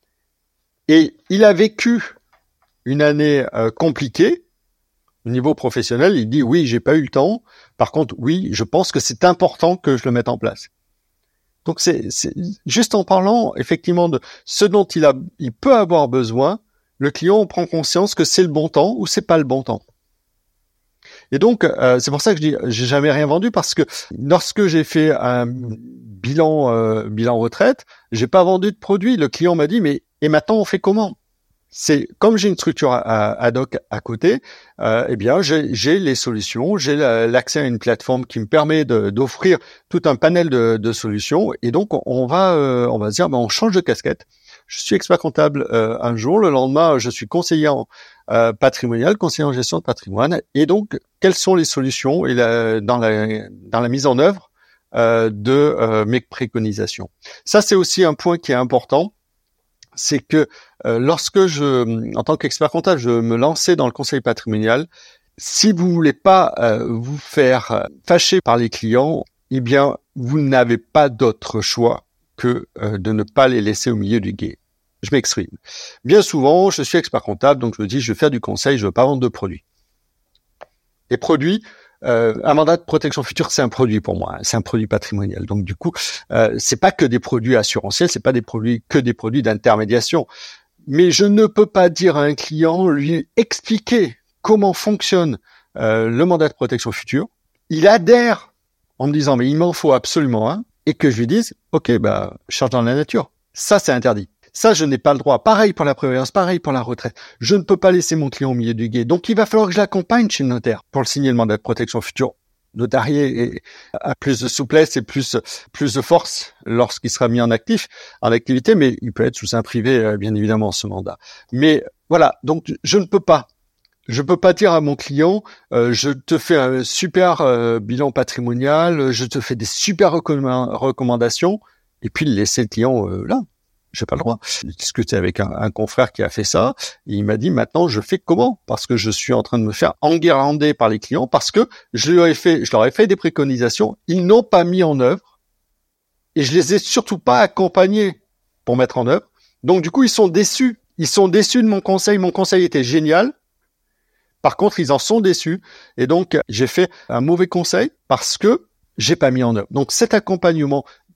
Et il a vécu une année euh, compliquée. Au niveau professionnel, il dit oui, j'ai pas eu le temps. Par contre, oui, je pense que c'est important que je le mette en place. Donc c'est, c'est juste en parlant effectivement de ce dont il a, il peut avoir besoin, le client prend conscience que c'est le bon temps ou c'est pas le bon temps. Et donc euh, c'est pour ça que je dis j'ai jamais rien vendu, parce que lorsque j'ai fait un bilan euh, bilan retraite, j'ai pas vendu de produit. Le client m'a dit mais et maintenant on fait comment ? C'est comme j'ai une structure ad hoc à côté, euh, eh bien j'ai, j'ai les solutions, j'ai la, l'accès à une plateforme qui me permet de, d'offrir tout un panel de, de solutions, et donc on va euh, on va se dire ben on change de casquette. Je suis expert comptable euh, un jour, le lendemain je suis conseiller en euh, patrimonial, conseiller en gestion de patrimoine, et donc quelles sont les solutions et la, dans la dans la mise en œuvre euh, de euh, mes préconisations. Ça c'est aussi un point qui est important. C'est que euh, lorsque je, en tant qu'expert comptable, je me lançais dans le conseil patrimonial, si vous voulez pas euh, vous faire euh, fâcher par les clients, eh bien, vous n'avez pas d'autre choix que euh, de ne pas les laisser au milieu du gué. Je m'exprime. Bien souvent, je suis expert comptable, donc je me dis, je vais faire du conseil, je veux pas vendre de produits. Les produits, Euh, un mandat de protection future, c'est un produit pour moi, hein, c'est un produit patrimonial. Donc du coup, euh, c'est pas que des produits assurantiels, c'est pas des produits que des produits d'intermédiation. Mais je ne peux pas dire à un client, lui expliquer comment fonctionne euh, le mandat de protection future. Il adhère en me disant mais il m'en faut absolument un, et que je lui dise ok bah charge dans la nature. Ça c'est interdit. Ça, je n'ai pas le droit. Pareil pour la prévoyance, pareil pour la retraite. Je ne peux pas laisser mon client au milieu du gué. Donc, il va falloir que je l'accompagne chez le notaire pour le signer le mandat de protection future. Notarié a plus de souplesse et plus plus de force lorsqu'il sera mis en actif, en activité, mais il peut être sous un privé, bien évidemment, ce mandat. Mais voilà, donc je ne peux pas. Je peux pas dire à mon client, euh, je te fais un super euh, bilan patrimonial, je te fais des super recomm- recommandations, et puis laisser le client euh, là. J'ai pas le droit. J'ai discuté avec un, un confrère qui a fait ça, et il m'a dit maintenant je fais comment ? Parce que je suis en train de me faire enguirlander par les clients, parce que je leur ai fait, je leur ai fait des préconisations, ils n'ont pas mis en œuvre, et je les ai surtout pas accompagnés pour mettre en œuvre. Donc du coup ils sont déçus. Ils sont déçus de mon conseil. Mon conseil était génial. Par contre ils en sont déçus, et donc j'ai fait un mauvais conseil parce que j'ai pas mis en œuvre. Donc cet accompagnement,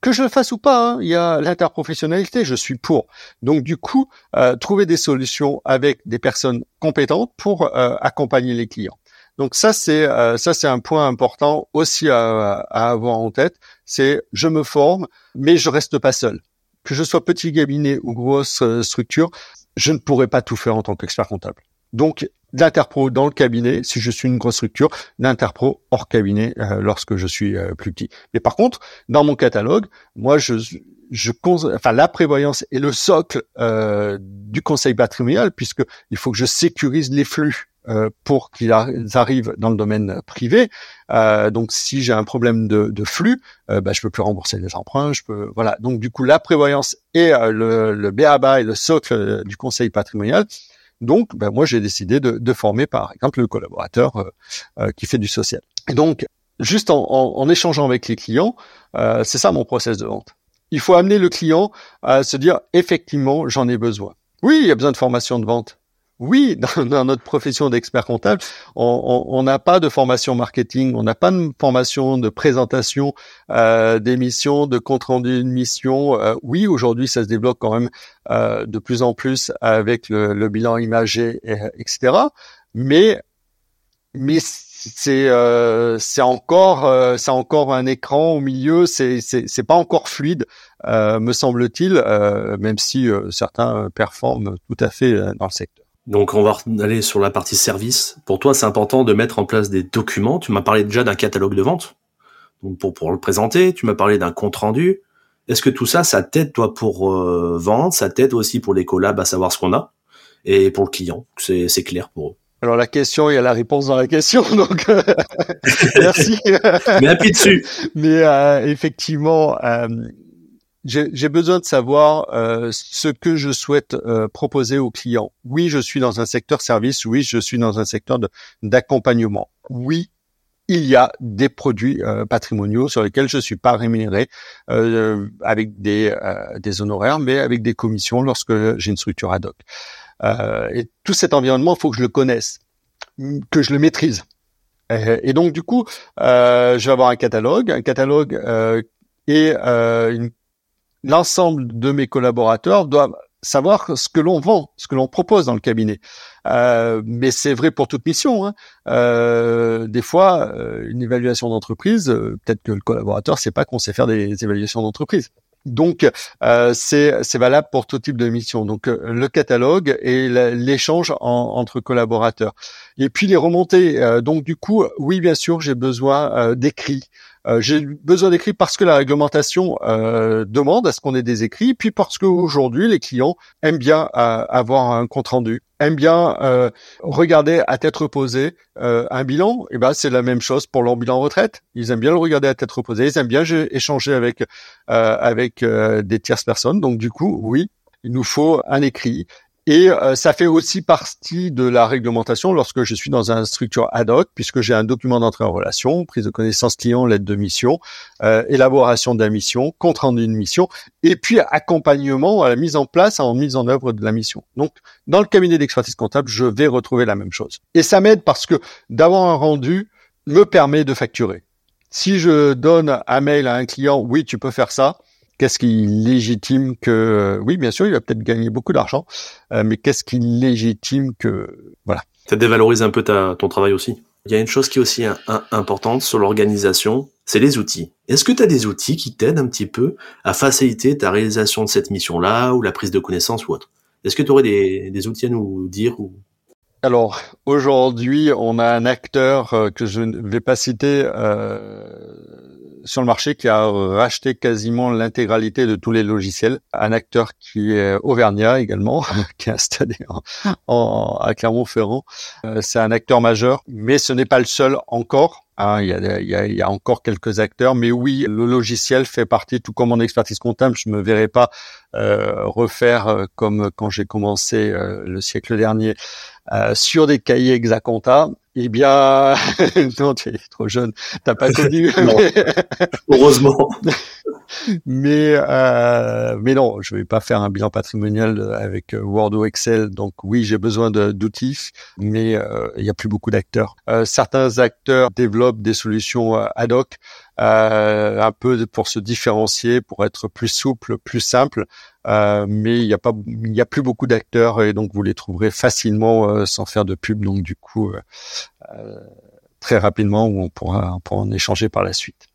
Que je le fasse ou pas, hein, il y a l'interprofessionnalité, je suis pour. Donc du coup, euh, trouver des solutions avec des personnes compétentes pour euh, accompagner les clients. Donc ça c'est euh, ça c'est un point important aussi à, à avoir en tête. C'est je me forme, mais je reste pas seul. Que je sois petit cabinet ou grosse euh, structure, je ne pourrais pas tout faire en tant qu'expert comptable. Donc l'interpro dans le cabinet, si je suis une grosse structure, l'interpro hors cabinet euh, lorsque je suis euh, plus petit. Mais par contre, dans mon catalogue, moi, je, je, enfin, la prévoyance est le socle euh, du conseil patrimonial, puisque il faut que je sécurise les flux euh, pour qu'ils arrivent dans le domaine privé. Euh, donc, si j'ai un problème de, de flux, euh, bah, je peux plus rembourser les emprunts. Je peux, voilà. Donc, du coup, la prévoyance est euh, le, le b a ba et le socle euh, du conseil patrimonial. Donc, ben moi, j'ai décidé de, de former, par exemple, le collaborateur euh, euh, qui fait du social. Et donc, juste en, en, en échangeant avec les clients, euh, c'est ça mon process de vente. Il faut amener le client à se dire, effectivement, j'en ai besoin. Oui, il y a besoin de formation de vente. Oui, dans, dans notre profession d'expert comptable, on n'a pas de formation marketing, on n'a pas de formation de présentation euh, d'émissions, de compte rendu de mission. Euh, oui, aujourd'hui, ça se développe quand même euh, de plus en plus avec le, le bilan imagé, et, et cetera. Mais mais c'est euh, c'est encore euh, c'est encore un écran au milieu, c'est c'est c'est pas encore fluide, euh, me semble-t-il, euh, même si euh, certains performent tout à fait dans le secteur. Donc on va aller sur la partie service. Pour toi, c'est important de mettre en place des documents. Tu m'as parlé déjà d'un catalogue de vente, donc pour pour le présenter. Tu m'as parlé d'un compte rendu. Est-ce que tout ça, ça t'aide toi pour euh, vendre, ça t'aide aussi pour les collabs à savoir ce qu'on a, et pour le client, c'est c'est clair pour eux. Alors la question, il y a la réponse dans la question, donc euh, merci. Mais appuie dessus. Mais euh, effectivement. Euh, J'ai, j'ai besoin de savoir euh, ce que je souhaite euh, proposer aux clients. Oui, je suis dans un secteur service. Oui, je suis dans un secteur de, d'accompagnement. Oui, il y a des produits euh, patrimoniaux sur lesquels je suis pas rémunéré euh, avec des, euh, des honoraires, mais avec des commissions lorsque j'ai une structure ad hoc. Euh, et tout cet environnement, il faut que je le connaisse, que je le maîtrise. Et, et donc, du coup, euh, je vais avoir un catalogue, un catalogue euh, et euh, une l'ensemble de mes collaborateurs doivent savoir ce que l'on vend, ce que l'on propose dans le cabinet. Euh, mais c'est vrai pour toute mission. Hein. Euh, des fois, euh, une évaluation d'entreprise, euh, peut-être que le collaborateur ne sait pas qu'on sait faire des évaluations d'entreprise. Donc, euh, c'est, c'est valable pour tout type de mission. Donc, euh, le catalogue et l'échange en, entre collaborateurs. Et puis, les remontées. Euh, donc, du coup, oui, bien sûr, j'ai besoin euh, d'écrits. Euh, j'ai besoin d'écrits parce que la réglementation euh, demande à ce qu'on ait des écrits, puis parce qu'aujourd'hui, les clients aiment bien euh, avoir un compte-rendu, aiment bien euh, regarder à tête reposée euh, un bilan. Et ben c'est la même chose pour leur bilan retraite. Ils aiment bien le regarder à tête reposée, ils aiment bien échanger avec euh, avec euh, des tierces personnes. Donc du coup, oui, il nous faut un écrit. Et euh, ça fait aussi partie de la réglementation lorsque je suis dans une structure ad hoc, puisque j'ai un document d'entrée en relation, prise de connaissance client, lettre de mission, euh, élaboration de la mission, compte rendu d'une mission, et puis accompagnement à la mise en place, en mise en œuvre de la mission. Donc, dans le cabinet d'expertise comptable, je vais retrouver la même chose. Et ça m'aide parce que d'avoir un rendu me permet de facturer. Si je donne un mail à un client, oui, tu peux faire ça, qu'est-ce qui légitime que... Oui, bien sûr, il va peut-être gagner beaucoup d'argent, euh, mais qu'est-ce qui légitime que... Voilà. Ça dévalorise un peu ta, ton travail aussi. Il y a une chose qui est aussi un, un, importante sur l'organisation, c'est les outils. Est-ce que tu as des outils qui t'aident un petit peu à faciliter ta réalisation de cette mission-là, ou la prise de connaissance ou autre? Est-ce que tu aurais des, des outils à nous dire ou... Alors, aujourd'hui, on a un acteur euh, que je ne vais pas citer euh, sur le marché qui a racheté quasiment l'intégralité de tous les logiciels. Un acteur qui est auvergnat également, qui est installé en, en, à Clermont-Ferrand. Euh, c'est un acteur majeur, mais ce n'est pas le seul encore. Hein, il y a, il y a, il y a encore quelques acteurs, mais oui, le logiciel fait partie, tout comme en expertise comptable. Je me verrai pas euh, refaire euh, comme quand j'ai commencé euh, le siècle dernier euh, sur des cahiers Exacompta. Eh bien, non, tu es trop jeune, t'as pas connu. Non. Heureusement. mais euh, mais non, je vais pas faire un bilan patrimonial avec Word ou Excel. Donc oui, j'ai besoin de, d'outils, mais euh, il y a plus beaucoup d'acteurs. Euh, certains acteurs développent des solutions ad hoc, euh, un peu pour se différencier, pour être plus souple, plus simple. Euh, mais il y a pas, il y a plus beaucoup d'acteurs et donc vous les trouverez facilement euh, sans faire de pub. Donc du coup, euh, euh, très rapidement, où on pourra, on pourra en échanger par la suite.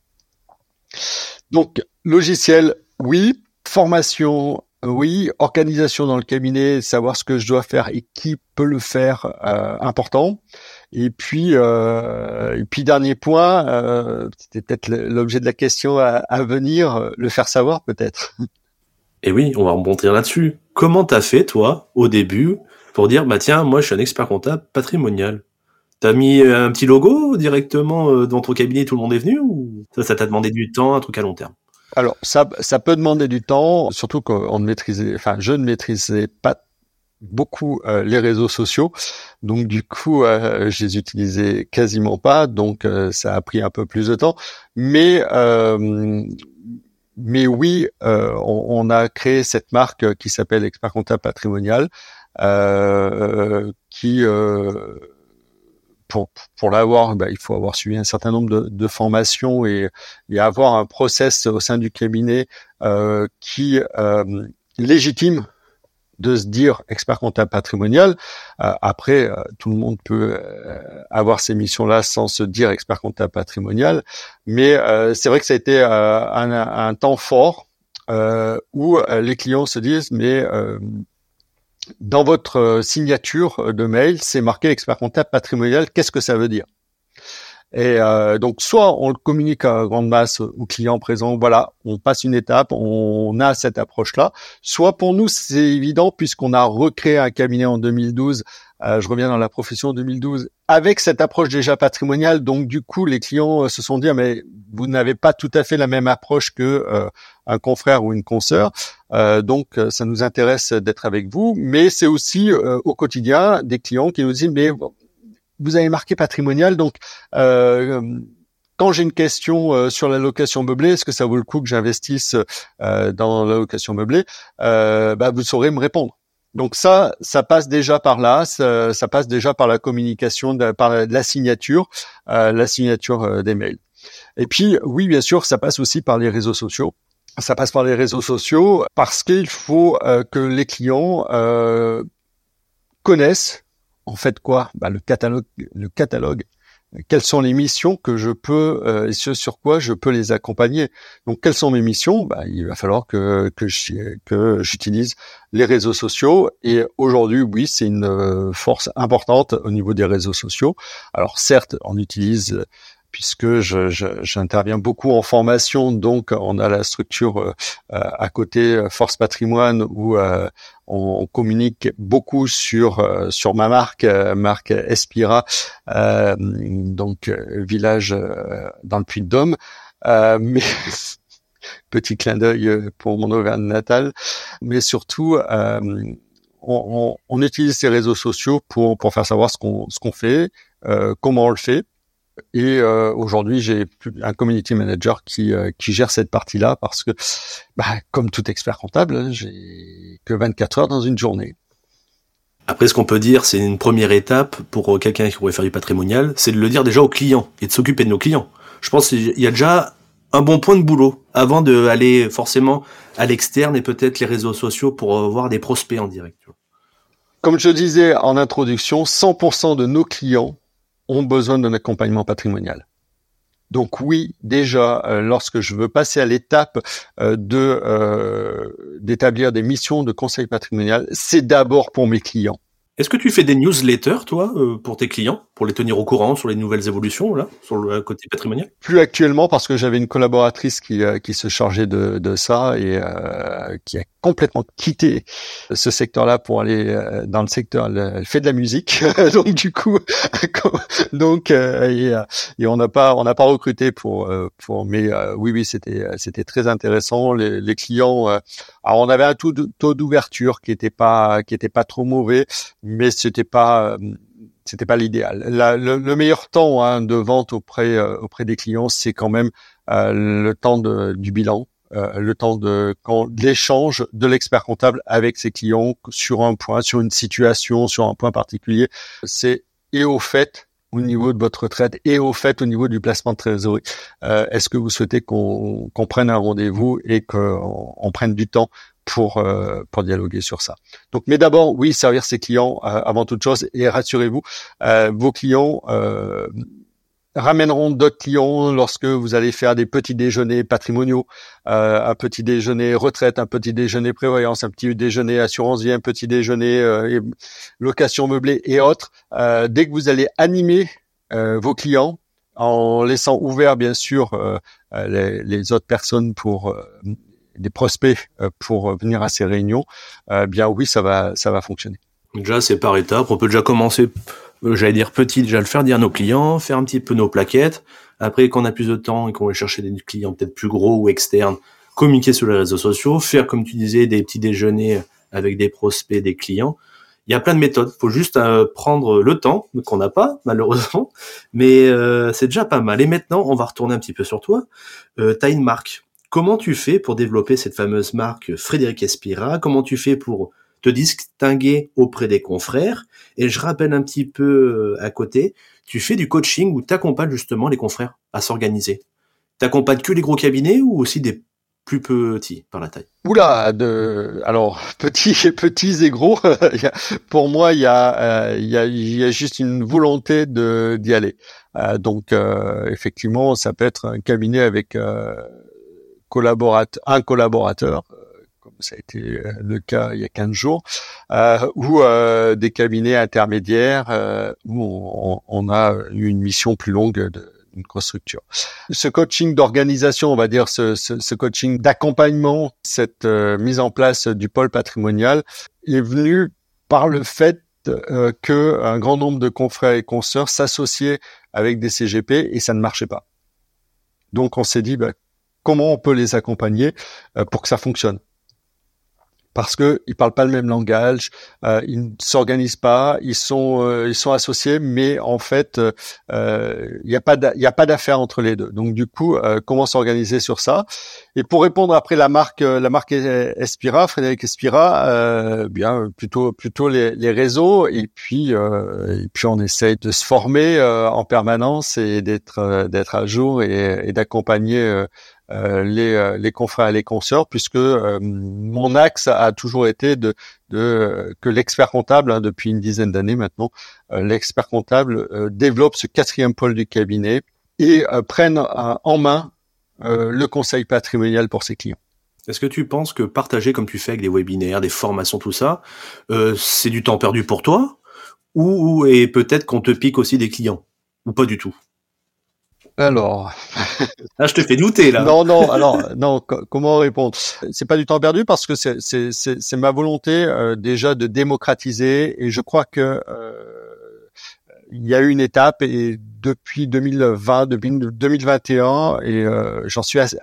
Donc, logiciel, oui. Formation, oui. Organisation dans le cabinet, savoir ce que je dois faire et qui peut le faire, euh, important. Et puis, euh, et puis dernier point, euh, c'était peut-être l'objet de la question à, à venir, le faire savoir peut-être. Et oui, on va rebondir là-dessus. Comment t'as fait, toi, au début, pour dire, bah tiens, moi je suis un expert comptable patrimonial? T'as mis un petit logo directement dans ton cabinet, tout le monde est venu, ou ça, ça t'a demandé du temps, un truc à long terme? Alors, ça, ça peut demander du temps, surtout qu'on ne maîtrisait, enfin, je ne maîtrisais pas beaucoup euh, les réseaux sociaux, donc du coup, euh, je les utilisais quasiment pas, donc euh, ça a pris un peu plus de temps. Mais euh, mais oui, euh, on, on a créé cette marque qui s'appelle Expert Comptable Patrimonial, euh, qui euh, Pour, pour l'avoir, ben, il faut avoir suivi un certain nombre de, de formations et, et avoir un process au sein du cabinet euh, qui euh, légitime de se dire expert comptable patrimonial. Euh, après, euh, tout le monde peut euh, avoir ces missions-là sans se dire expert comptable patrimonial, mais euh, c'est vrai que ça a été euh, un, un temps fort euh, où euh, les clients se disent mais euh, dans votre signature de mail, c'est marqué expert comptable patrimonial. Qu'est-ce que ça veut dire? Et euh, donc, soit on le communique à grande masse aux clients présents, voilà, on passe une étape, on a cette approche-là. Soit pour nous, c'est évident puisqu'on a recréé un cabinet en deux mille douze. Euh, je reviens dans la profession en deux mille douze avec cette approche déjà patrimoniale. Donc, du coup, les clients se sont dit, ah, mais vous n'avez pas tout à fait la même approche que euh, un confrère ou une consoeur. Euh, donc, ça nous intéresse d'être avec vous. Mais c'est aussi euh, au quotidien des clients qui nous disent, mais vous avez marqué patrimonial, donc euh, quand j'ai une question euh, sur la location meublée, est-ce que ça vaut le coup que j'investisse euh, dans la location meublée, euh, bah, vous saurez me répondre. Donc ça, ça passe déjà par là, ça, ça passe déjà par la communication, de, par la, la signature, euh, la signature euh, des mails. Et puis, oui, bien sûr, ça passe aussi par les réseaux sociaux. Ça passe par les réseaux sociaux parce qu'il faut euh, que les clients euh, connaissent en fait quoi, bah, le catalogue, le catalogue. Quelles sont les missions que je peux, euh, et ce sur quoi je peux les accompagner. Donc, quelles sont mes missions? Bah, il va falloir que que, je, que j'utilise les réseaux sociaux. Et aujourd'hui, oui, c'est une force importante au niveau des réseaux sociaux. Alors, certes, on utilise puisque je, je, j'interviens beaucoup en formation, donc on a la structure euh, à côté Force Patrimoine où euh, on, on communique beaucoup sur euh, sur ma marque, euh, marque Espira, euh, donc euh, village euh, dans le Puy-de-Dôme, euh, mais petit clin d'œil pour mon Auvergne natale, mais surtout euh, on, on, on utilise ces réseaux sociaux pour pour faire savoir ce qu'on ce qu'on fait, euh, comment on le fait. Et euh, aujourd'hui, j'ai un community manager qui euh, qui gère cette partie-là parce que, bah, comme tout expert comptable, j'ai que vingt-quatre heures dans une journée. Après, ce qu'on peut dire, c'est une première étape pour quelqu'un qui pourrait faire du patrimonial, c'est de le dire déjà aux clients et de s'occuper de nos clients. Je pense qu'il y a déjà un bon point de boulot avant d'aller forcément à l'externe et peut-être les réseaux sociaux pour voir des prospects en direct. Comme je disais en introduction, cent pour cent de nos clients ont besoin d'un accompagnement patrimonial. Donc oui, déjà, euh, lorsque je veux passer à l'étape euh, de euh, d'établir des missions de conseil patrimonial, c'est d'abord pour mes clients. Est-ce que tu fais des newsletters, toi, euh, pour tes clients, pour les tenir au courant sur les nouvelles évolutions, là, sur le côté patrimonial? Plus actuellement, parce que j'avais une collaboratrice qui euh, qui se chargeait de, de ça et euh, qui a complètement quitté ce secteur-là pour aller euh, dans le secteur. Elle, elle fait de la musique, donc du coup, donc euh, et, et on n'a pas on n'a pas recruté pour euh, pour. Mais euh, oui, oui, c'était c'était très intéressant. Les, les clients. Euh, alors on avait un taux de, taux d'ouverture qui était pas qui était pas trop mauvais, mais c'était pas c'était pas l'idéal. La, le, le meilleur temps hein, de vente auprès euh, auprès des clients, c'est quand même euh, le temps de, du bilan, euh, le temps de, quand, de l'échange de l'expert comptable avec ses clients sur un point, sur une situation, sur un point particulier. C'est et au fait au niveau de votre retraite et au fait au niveau du placement de trésorerie. Euh, est-ce que vous souhaitez qu'on, qu'on prenne un rendez-vous et qu'on on prenne du temps pour euh, pour dialoguer sur ça. Donc, mais d'abord, oui, servir ses clients euh, avant toute chose, et rassurez-vous, euh, vos clients euh, ramèneront d'autres clients lorsque vous allez faire des petits déjeuners patrimoniaux, euh, un petit déjeuner retraite, un petit déjeuner prévoyance, un petit déjeuner assurance vie, un petit déjeuner euh, location meublée et autres. Euh, dès que vous allez animer euh, vos clients, en laissant ouvert bien sûr euh, les, les autres personnes pour euh, des prospects euh, pour venir à ces réunions, euh, bien oui, ça va ça va fonctionner. Déjà, c'est par étapes. On peut déjà commencer, euh, j'allais dire petit, déjà le faire dire à nos clients, faire un petit peu nos plaquettes. Après, quand on a plus de temps et qu'on va chercher des clients peut-être plus gros ou externes, communiquer sur les réseaux sociaux, faire, comme tu disais, des petits déjeuners avec des prospects, des clients. Il y a plein de méthodes. Il faut juste euh, prendre le temps, qu'on n'a pas, malheureusement. Mais euh, c'est déjà pas mal. Et maintenant, on va retourner un petit peu sur toi. Euh, tu as une marque. Comment tu fais pour développer cette fameuse marque Frédéric Espira? Comment tu fais pour te distinguer auprès des confrères? Et je rappelle un petit peu à côté, tu fais du coaching où tu accompagnes justement les confrères à s'organiser. Tu accompagnes que les gros cabinets ou aussi des plus petits par la taille? Oula, de alors petits, petits et gros. Pour moi, il y a, euh, il y a, il y a juste une volonté de d'y aller. Euh, donc, euh, effectivement, ça peut être un cabinet avec euh, collaborateur, un collaborateur, euh, comme ça a été le cas il y a quinze jours, euh, ou euh, des cabinets intermédiaires euh, où on, on a une mission plus longue de une grosse structure. Ce coaching d'organisation, on va dire, ce, ce, ce coaching d'accompagnement, cette euh, mise en place du pôle patrimonial est venu par le fait euh, que un grand nombre de confrères et consoeurs s'associaient avec des C G P et ça ne marchait pas. Donc on s'est dit, bah, comment on peut les accompagner euh, pour que ça fonctionne? Parce que ils parlent pas le même langage, euh, ils ne s'organisent pas, ils sont euh, ils sont associés, mais en fait il euh, y a pas il y a pas d'affaire entre les deux. Donc du coup, euh, comment s'organiser sur ça? Et pour répondre après la marque euh, la marque Espira, Frédéric Espira, euh, bien plutôt plutôt les, les réseaux et puis euh, et puis on essaye de se former euh, en permanence et d'être euh, d'être à jour et, et d'accompagner euh, Euh, les, euh, les confrères et les consoeurs, puisque euh, mon axe a toujours été de, de euh, que l'expert comptable, hein, depuis une dizaine d'années maintenant, euh, l'expert comptable euh, développe ce quatrième pôle du cabinet et euh, prenne euh, en main euh, le conseil patrimonial pour ses clients. Est-ce que tu penses que partager comme tu fais avec des webinaires, des formations, tout ça, euh, c'est du temps perdu pour toi, ou, ou et peut-être qu'on te pique aussi des clients, ou pas du tout? Alors, ah, je te fais douter là. Non, non. Alors, non. Co- comment répondre? C'est pas du temps perdu parce que c'est c'est c'est, c'est ma volonté euh, déjà de démocratiser et je crois que euh, il y a eu une étape et depuis deux mille vingt, depuis deux mille vingt et un et euh, j'en suis assez,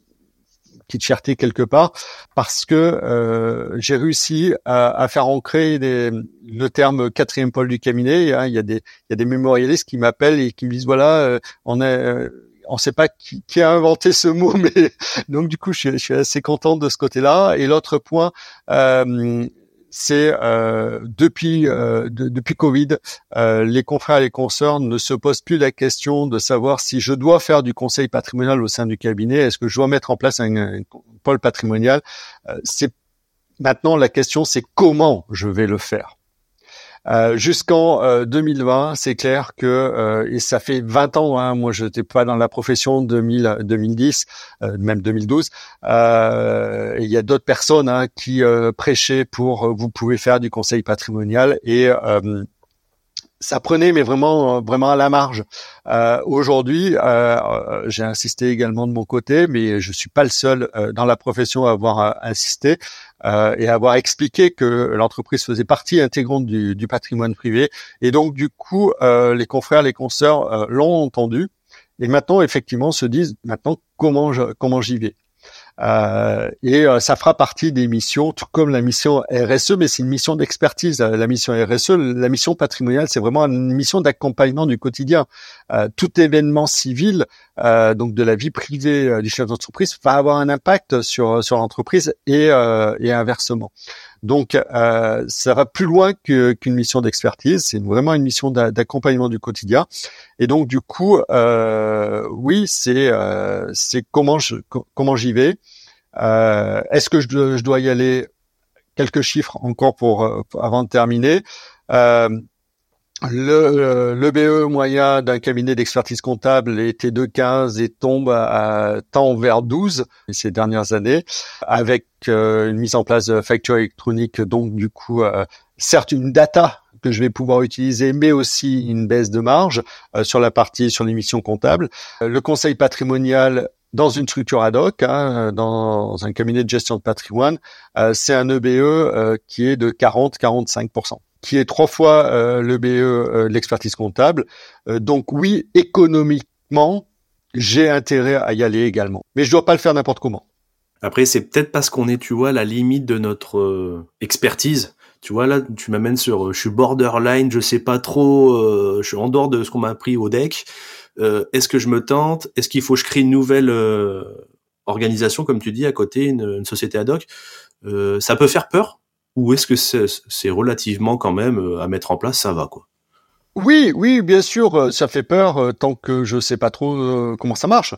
petite fierté quelque part parce que euh, j'ai réussi à, à faire ancrer des, le terme quatrième pôle du cabinet. Hein, il y a des il y a des mémorialistes qui m'appellent et qui me disent voilà euh, on est euh, on sait pas qui, qui a inventé ce mot, mais donc du coup je suis, je suis assez content de ce côté-là. Et l'autre point, euh, c'est euh, depuis euh, de, depuis Covid, euh, les confrères et les consoeurs ne se posent plus la question de savoir si je dois faire du conseil patrimonial au sein du cabinet. Est-ce que je dois mettre en place un, un pôle patrimonial? euh, C'est maintenant la question, c'est comment je vais le faire. Euh, jusqu'en euh, deux mille vingt, c'est clair que euh, et ça fait vingt ans. Hein, moi, je n'étais pas dans la profession deux mille, deux mille dix, euh, même deux mille douze. Euh, et il y a d'autres personnes hein, qui euh, prêchaient pour euh, vous pouvez faire du conseil patrimonial et euh, ça prenait, mais vraiment, vraiment à la marge. Euh, aujourd'hui, euh, j'ai insisté également de mon côté, mais je suis pas le seul euh, dans la profession à avoir euh, insisté euh, et à avoir expliqué que l'entreprise faisait partie intégrante du, du patrimoine privé. Et donc, du coup, euh, les confrères, les consoeurs euh, l'ont entendu. Et maintenant, effectivement, se disent maintenant comment je, comment j'y vais. Euh, et euh, ça fera partie des missions, tout comme la mission R S E, mais c'est une mission d'expertise. La mission R S E, la mission patrimoniale, c'est vraiment une mission d'accompagnement du quotidien. Euh, tout événement civil, euh, donc de la vie privée euh, du chef d'entreprise, va avoir un impact sur sur l'entreprise et euh, et inversement. Donc, euh, ça va plus loin que, qu'une mission d'expertise. C'est vraiment une mission d'a, d'accompagnement du quotidien. Et donc, du coup, euh, oui, c'est euh, c'est comment je comment j'y vais. Euh, est-ce que je dois, je dois y aller? Quelques chiffres encore pour, pour avant de terminer. Euh, Le, le B E moyen d'un cabinet d'expertise comptable était de quinze et tombe à, à tend vers douze ces dernières années, avec euh, une mise en place de facture électronique, donc du coup, euh, certes une data que je vais pouvoir utiliser, mais aussi une baisse de marge euh, sur la partie, sur l'émission comptable. Euh, le conseil patrimonial dans une structure ad hoc, hein, dans un cabinet de gestion de patrimoine, euh, c'est un E B E euh, qui est de quarante à quarante-cinq pour cent. Qui est trois fois euh, le B E, euh, l'expertise comptable. Euh, donc oui, économiquement, j'ai intérêt à y aller également. Mais je dois pas le faire n'importe comment. Après, c'est peut-être parce qu'on est, tu vois, à la limite de notre euh, expertise. Tu vois, là, tu m'amènes sur, euh, je suis borderline, je sais pas trop, euh, je suis en dehors de ce qu'on m'a appris au D E C. Euh, est-ce que je me tente? Est-ce qu'il faut que je crée une nouvelle euh, organisation, comme tu dis, à côté, une, une société ad hoc? euh, Ça peut faire peur? Ou est-ce que c'est, c'est relativement quand même à mettre en place, ça va quoi? Oui, oui, bien sûr, ça fait peur tant que je sais pas trop euh, comment ça marche.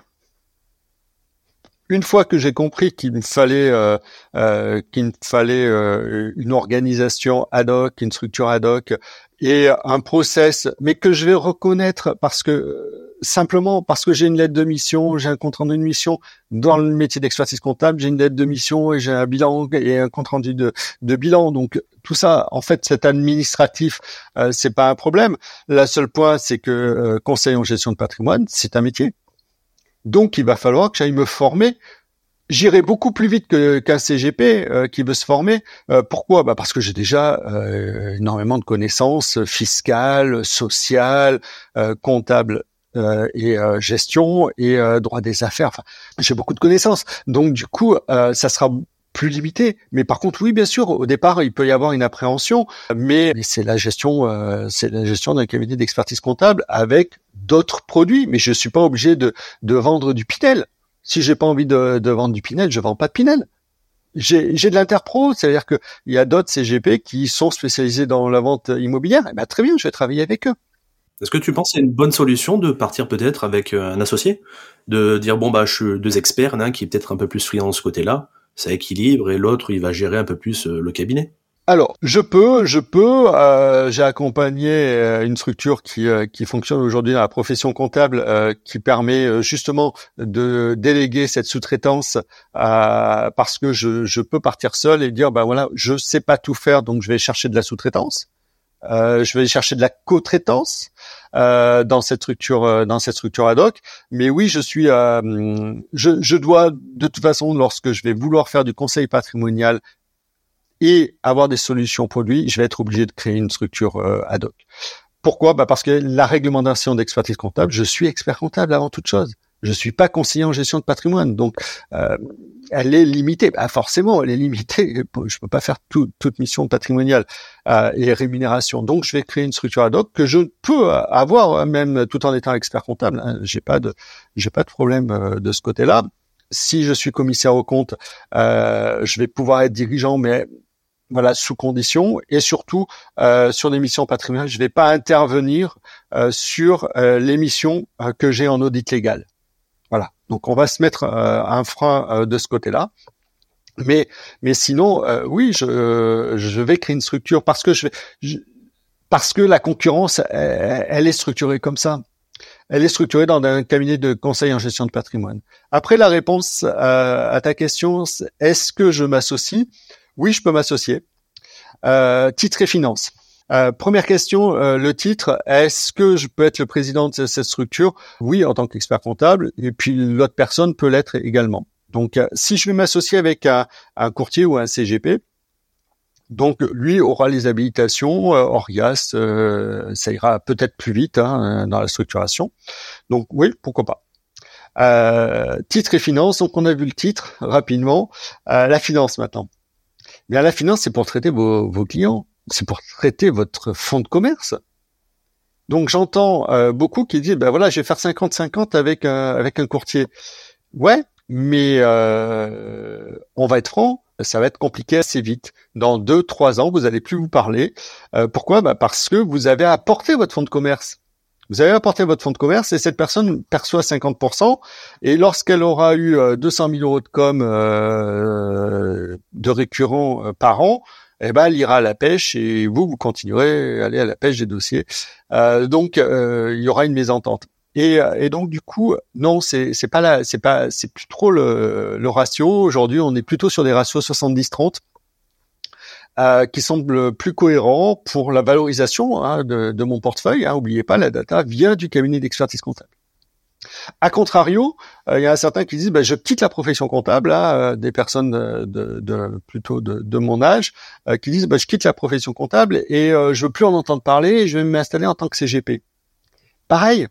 Une fois que j'ai compris qu'il me fallait, euh, euh, qu'il me fallait euh, une organisation ad hoc, une structure ad hoc et un process, mais que je vais reconnaître parce que simplement parce que j'ai une lettre de mission, j'ai un compte rendu de mission dans le métier d'expertise comptable, j'ai une lettre de mission et j'ai un bilan et un compte rendu de, de bilan. Donc tout ça, en fait, cet administratif, euh, c'est pas un problème. Le seul point, c'est que euh, conseiller en gestion de patrimoine, c'est un métier. Donc, il va falloir que j'aille me former. J'irai beaucoup plus vite que, qu'un C G P euh, qui veut se former. Euh, pourquoi? Bah parce que j'ai déjà euh, énormément de connaissances fiscales, sociales, euh, comptables euh, et euh, gestion et euh, droit des affaires. Enfin, j'ai beaucoup de connaissances. Donc, du coup, euh, ça sera plus limité. Mais par contre, oui, bien sûr, au départ, il peut y avoir une appréhension, mais c'est la gestion, euh, c'est la gestion d'un cabinet d'expertise comptable avec d'autres produits. Mais je suis pas obligé de, de vendre du Pinel. Si j'ai pas envie de, de vendre du Pinel, je vends pas de Pinel. J'ai, j'ai de l'interpro, c'est-à-dire que il y a d'autres C G P qui sont spécialisés dans la vente immobilière. Et ben très bien, je vais travailler avec eux. Est-ce que tu penses que c'est une bonne solution de partir peut-être avec un associé, de dire bon bah je suis deux experts, un qui est peut-être un peu plus friand de ce côté-là, ça équilibre, et l'autre il va gérer un peu plus le cabinet? Alors, je peux, je peux. Euh, j'ai accompagné euh, une structure qui euh, qui fonctionne aujourd'hui dans la profession comptable, euh, qui permet euh, justement de déléguer cette sous-traitance, euh, parce que je je peux partir seul et dire bah voilà, je sais pas tout faire, donc je vais chercher de la sous-traitance. Euh, je vais chercher de la co-traitance euh, dans cette structure, euh, dans cette structure ad hoc. Mais oui, je suis, euh, je je dois de toute façon, lorsque je vais vouloir faire du conseil patrimonial et avoir des solutions produits, je vais être obligé de créer une structure euh, ad hoc. Pourquoi? Bah parce que la réglementation d'expertise comptable, je suis expert comptable avant toute chose. Je suis pas conseiller en gestion de patrimoine, donc euh, elle est limitée. Bah forcément, elle est limitée. Je peux pas faire tout, toute mission patrimoniale euh, et rémunération. Donc, je vais créer une structure ad hoc que je peux avoir même tout en étant expert comptable. Hein. J'ai pas de, j'ai pas de problème euh, de ce côté-là. Si je suis commissaire aux comptes, euh, je vais pouvoir être dirigeant, mais voilà, sous condition, et surtout euh, sur les missions patrimoniales, je ne vais pas intervenir euh, sur euh, les missions euh, que j'ai en audit légal. Voilà, donc on va se mettre euh, un frein euh, de ce côté-là. Mais mais sinon, euh, oui, je je vais créer une structure parce que je, je parce que la concurrence, elle, elle est structurée comme ça. Elle est structurée dans un cabinet de conseil en gestion de patrimoine. Après, la réponse euh, à ta question, est-ce que je m'associe? Oui, je peux m'associer. Euh, titre et finance. Euh, première question, euh, le titre, est-ce que je peux être le président de cette structure? Oui, en tant qu'expert comptable, et puis l'autre personne peut l'être également. Donc, euh, si je vais m'associer avec un, un courtier ou un C G P, donc lui aura les habilitations, euh, Orias, euh, ça ira peut-être plus vite hein, dans la structuration. Donc oui, pourquoi pas. Euh, titre et finance, donc on a vu le titre rapidement. Euh, la finance maintenant. Bien, la finance, c'est pour traiter vos, vos clients, c'est pour traiter votre fonds de commerce. Donc j'entends euh, beaucoup qui disent, ben voilà, je vais faire cinquante cinquante avec un, avec un courtier. Ouais, mais euh, on va être franc, ça va être compliqué assez vite. Dans deux, trois ans, vous allez plus vous parler. Euh, pourquoi ? Bah parce que vous avez apporté votre fonds de commerce. Vous avez apporté votre fonds de commerce et cette personne perçoit cinquante pour cent. Et lorsqu'elle aura eu euh, deux cent mille euros de com euh, de récurrent euh, par an, eh ben, elle ira à la pêche et vous, vous continuerez à aller à la pêche des dossiers. Euh, donc, euh, il y aura une mésentente. Et, et donc du coup, non, c'est c'est pas là, c'est pas, c'est plus trop le, le ratio. Aujourd'hui, on est plutôt sur des ratios soixante-dix trente euh, qui semblent plus cohérents pour la valorisation hein, de, de mon portefeuille. Hein. Oubliez pas, la data vient du cabinet d'expertise comptable. A contrario, il euh, y a certains qui disent bah, je quitte la profession comptable, là, euh, des personnes de, de, de plutôt de, de mon âge, euh, qui disent bah, je quitte la profession comptable et euh, je veux plus en entendre parler, et je vais m'installer en tant que C G P. Pareil.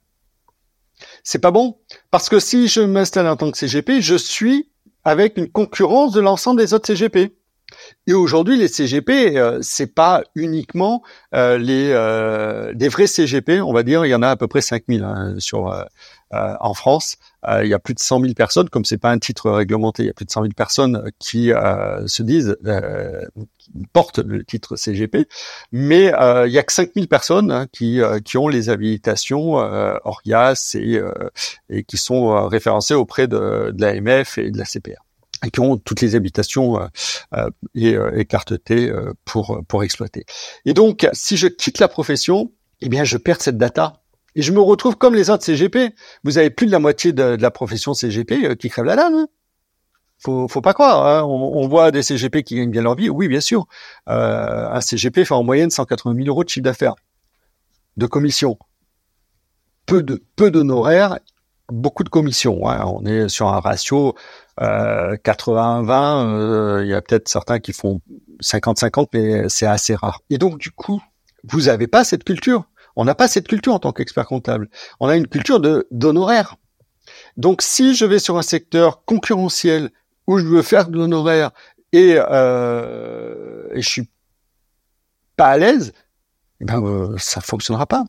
C'est pas bon, parce que si je m'installe en tant que C G P, je suis avec une concurrence de l'ensemble des autres C G P. Et aujourd'hui, les C G P, euh, c'est pas uniquement euh, les euh, des vrais C G P, on va dire, il y en a à peu près cinq mille hein, sur euh, euh, en France. Euh, il y a plus de cent mille personnes, comme c'est pas un titre réglementé, il y a plus de cent mille personnes qui euh, se disent euh, qui portent le titre C G P, mais euh, il y a que cinq mille personnes hein, qui euh, qui ont les habilitations euh, Orias et euh, et qui sont euh, référencées auprès de, de l'A M F et de la C P R. Et qui ont toutes les habitations euh, euh, et euh, écartetées euh, pour pour exploiter. Et donc, si je quitte la profession, eh bien, je perds cette data. Et je me retrouve comme les autres C G P. Vous avez plus de la moitié de, de la profession C G P euh, qui crève la dalle. Hein. Faut, faut pas croire. Hein. On, on voit des C G P qui gagnent bien leur vie. Oui, bien sûr. Euh, un C G P fait en moyenne cent quatre-vingt mille euros de chiffre d'affaires, de commission. Peu de peu d'honoraires, beaucoup de commissions. Hein. On est sur un ratio euh, quatre-vingts vingt. Il euh, y a peut-être certains qui font cinquante cinquante, mais c'est assez rare. Et donc, du coup, vous avez pas cette culture. On n'a pas cette culture en tant qu'expert comptable. On a une culture de d'honoraires. Donc, si je vais sur un secteur concurrentiel où je veux faire de l'honoraire et, euh, et je suis pas à l'aise, eh ben, euh, ça fonctionnera pas.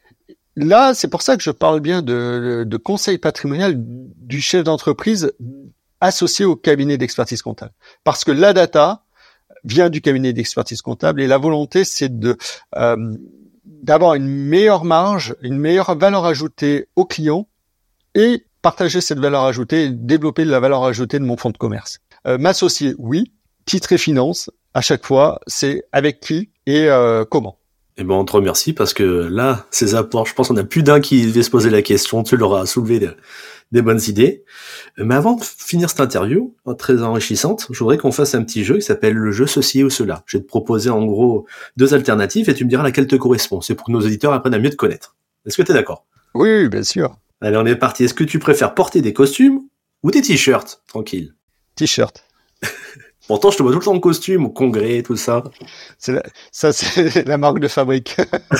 Là, c'est pour ça que je parle bien de, de conseil patrimonial du chef d'entreprise associé au cabinet d'expertise comptable. Parce que la data vient du cabinet d'expertise comptable et la volonté, c'est de euh, d'avoir une meilleure marge, une meilleure valeur ajoutée aux clients et partager cette valeur ajoutée et développer la valeur ajoutée de mon fonds de commerce. Euh, m'associer, oui. Titre et finance, à chaque fois, c'est avec qui et euh, comment. Eh ben, on te remercie parce que là, ces apports, je pense qu'on a plus d'un qui devait se poser la question. Tu leur as soulevé des, des bonnes idées. Mais avant de finir cette interview, très enrichissante, je voudrais qu'on fasse un petit jeu qui s'appelle le jeu ceci ou cela. Je vais te proposer en gros deux alternatives et tu me diras laquelle te correspond. C'est pour que nos auditeurs apprennent à mieux te connaître. Est-ce que tu es d'accord ? Oui, bien sûr. Allez, on est parti. Est-ce que tu préfères porter des costumes ou des t-shirts ? Tranquille. T-shirt. Pourtant, je te vois tout le temps en costume, au congrès, tout ça. C'est la, ça, c'est la marque de fabrique.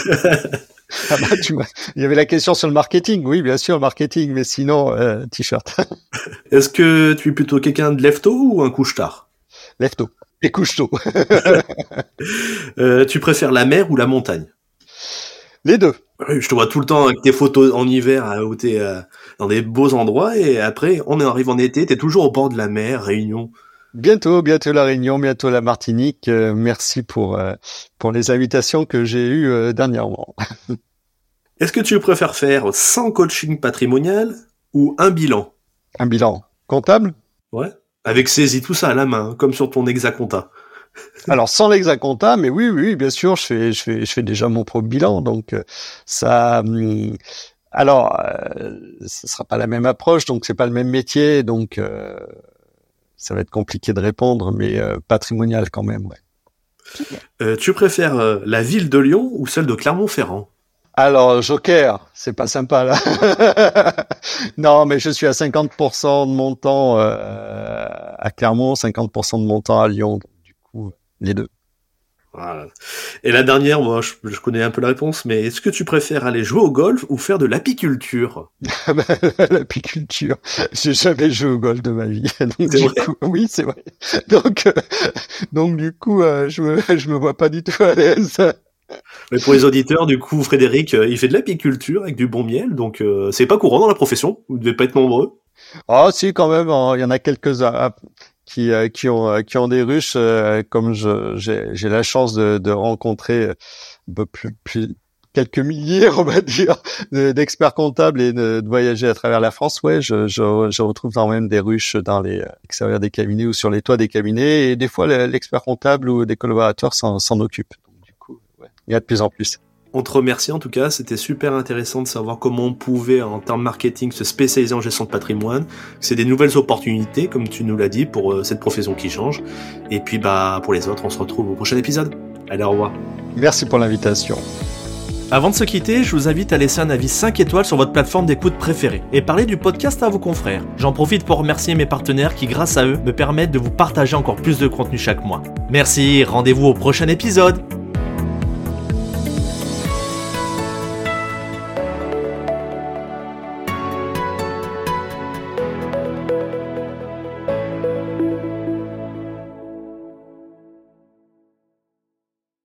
Ah bah, tu m'as, il y avait la question sur le marketing. Oui, bien sûr, le marketing, mais sinon, euh, t-shirt. Est-ce que tu es plutôt quelqu'un de lève-tôt ou un couche-tard ? Lève-tôt. Et couche-tôt. euh, tu préfères la mer ou la montagne ? Les deux. Je te vois tout le temps avec tes photos en hiver où t'es euh, dans des beaux endroits et après, on arrive en été, t'es toujours au bord de la mer, Réunion. Bientôt, bientôt la Réunion, bientôt la Martinique. Euh, merci pour euh, pour les invitations que j'ai eues euh, dernièrement. Est-ce que tu préfères faire sans coaching patrimonial ou un bilan ? Un bilan comptable ? Ouais. Avec saisie, tout ça à la main, comme sur ton Exacompta. Alors sans l'Exacompta, mais oui, oui, bien sûr, je fais, je fais, je fais déjà mon propre bilan, donc euh, ça. Hum, alors, euh, ce sera pas la même approche, donc c'est pas le même métier, donc euh, ça va être compliqué de répondre, mais euh, patrimonial quand même, ouais. Euh, tu préfères euh, la ville de Lyon ou celle de Clermont-Ferrand ? Alors, Joker, c'est pas sympa là. Non, mais je suis à cinquante pour cent de mon temps euh, à Clermont, cinquante pour cent de mon temps à Lyon, donc du coup, les deux. Voilà. Et la dernière, moi, je, je connais un peu la réponse, mais est-ce que tu préfères aller jouer au golf ou faire de l'apiculture? L'apiculture. J'ai jamais joué au golf de ma vie. Donc, C'est du vrai coup, oui, c'est vrai. Donc, euh, donc du coup, euh, je me, je me vois pas du tout à l'aise. Mais pour les auditeurs, du coup, Frédéric, euh, il fait de l'apiculture avec du bon miel, donc euh, c'est pas courant dans la profession. Vous devez pas être nombreux. Oh, si, quand même, hein, il y en a quelques-uns qui, euh, qui ont, euh, qui ont des ruches, euh, comme je, j'ai, j'ai la chance de, de rencontrer un peu plus, plus, quelques milliers, on va dire, de, d'experts comptables et de, de voyager à travers la France. Ouais, je, je, je retrouve quand même des ruches dans les extérieurs des cabinets ou sur les toits des cabinets, et des fois, l'expert comptable ou des collaborateurs s'en, s'en occupent. Donc, du coup, ouais, il y a de plus en plus. On te remercie en tout cas, c'était super intéressant de savoir comment on pouvait en termes marketing se spécialiser en gestion de patrimoine. C'est des nouvelles opportunités, comme tu nous l'as dit, pour euh, cette profession qui change. Et puis bah pour les autres, on se retrouve au prochain épisode. Allez, au revoir. Merci pour l'invitation. Avant de se quitter, je vous invite à laisser un avis cinq étoiles sur votre plateforme d'écoute préférée et parler du podcast à vos confrères. J'en profite pour remercier mes partenaires qui, grâce à eux, me permettent de vous partager encore plus de contenu chaque mois. Merci, rendez-vous au prochain épisode.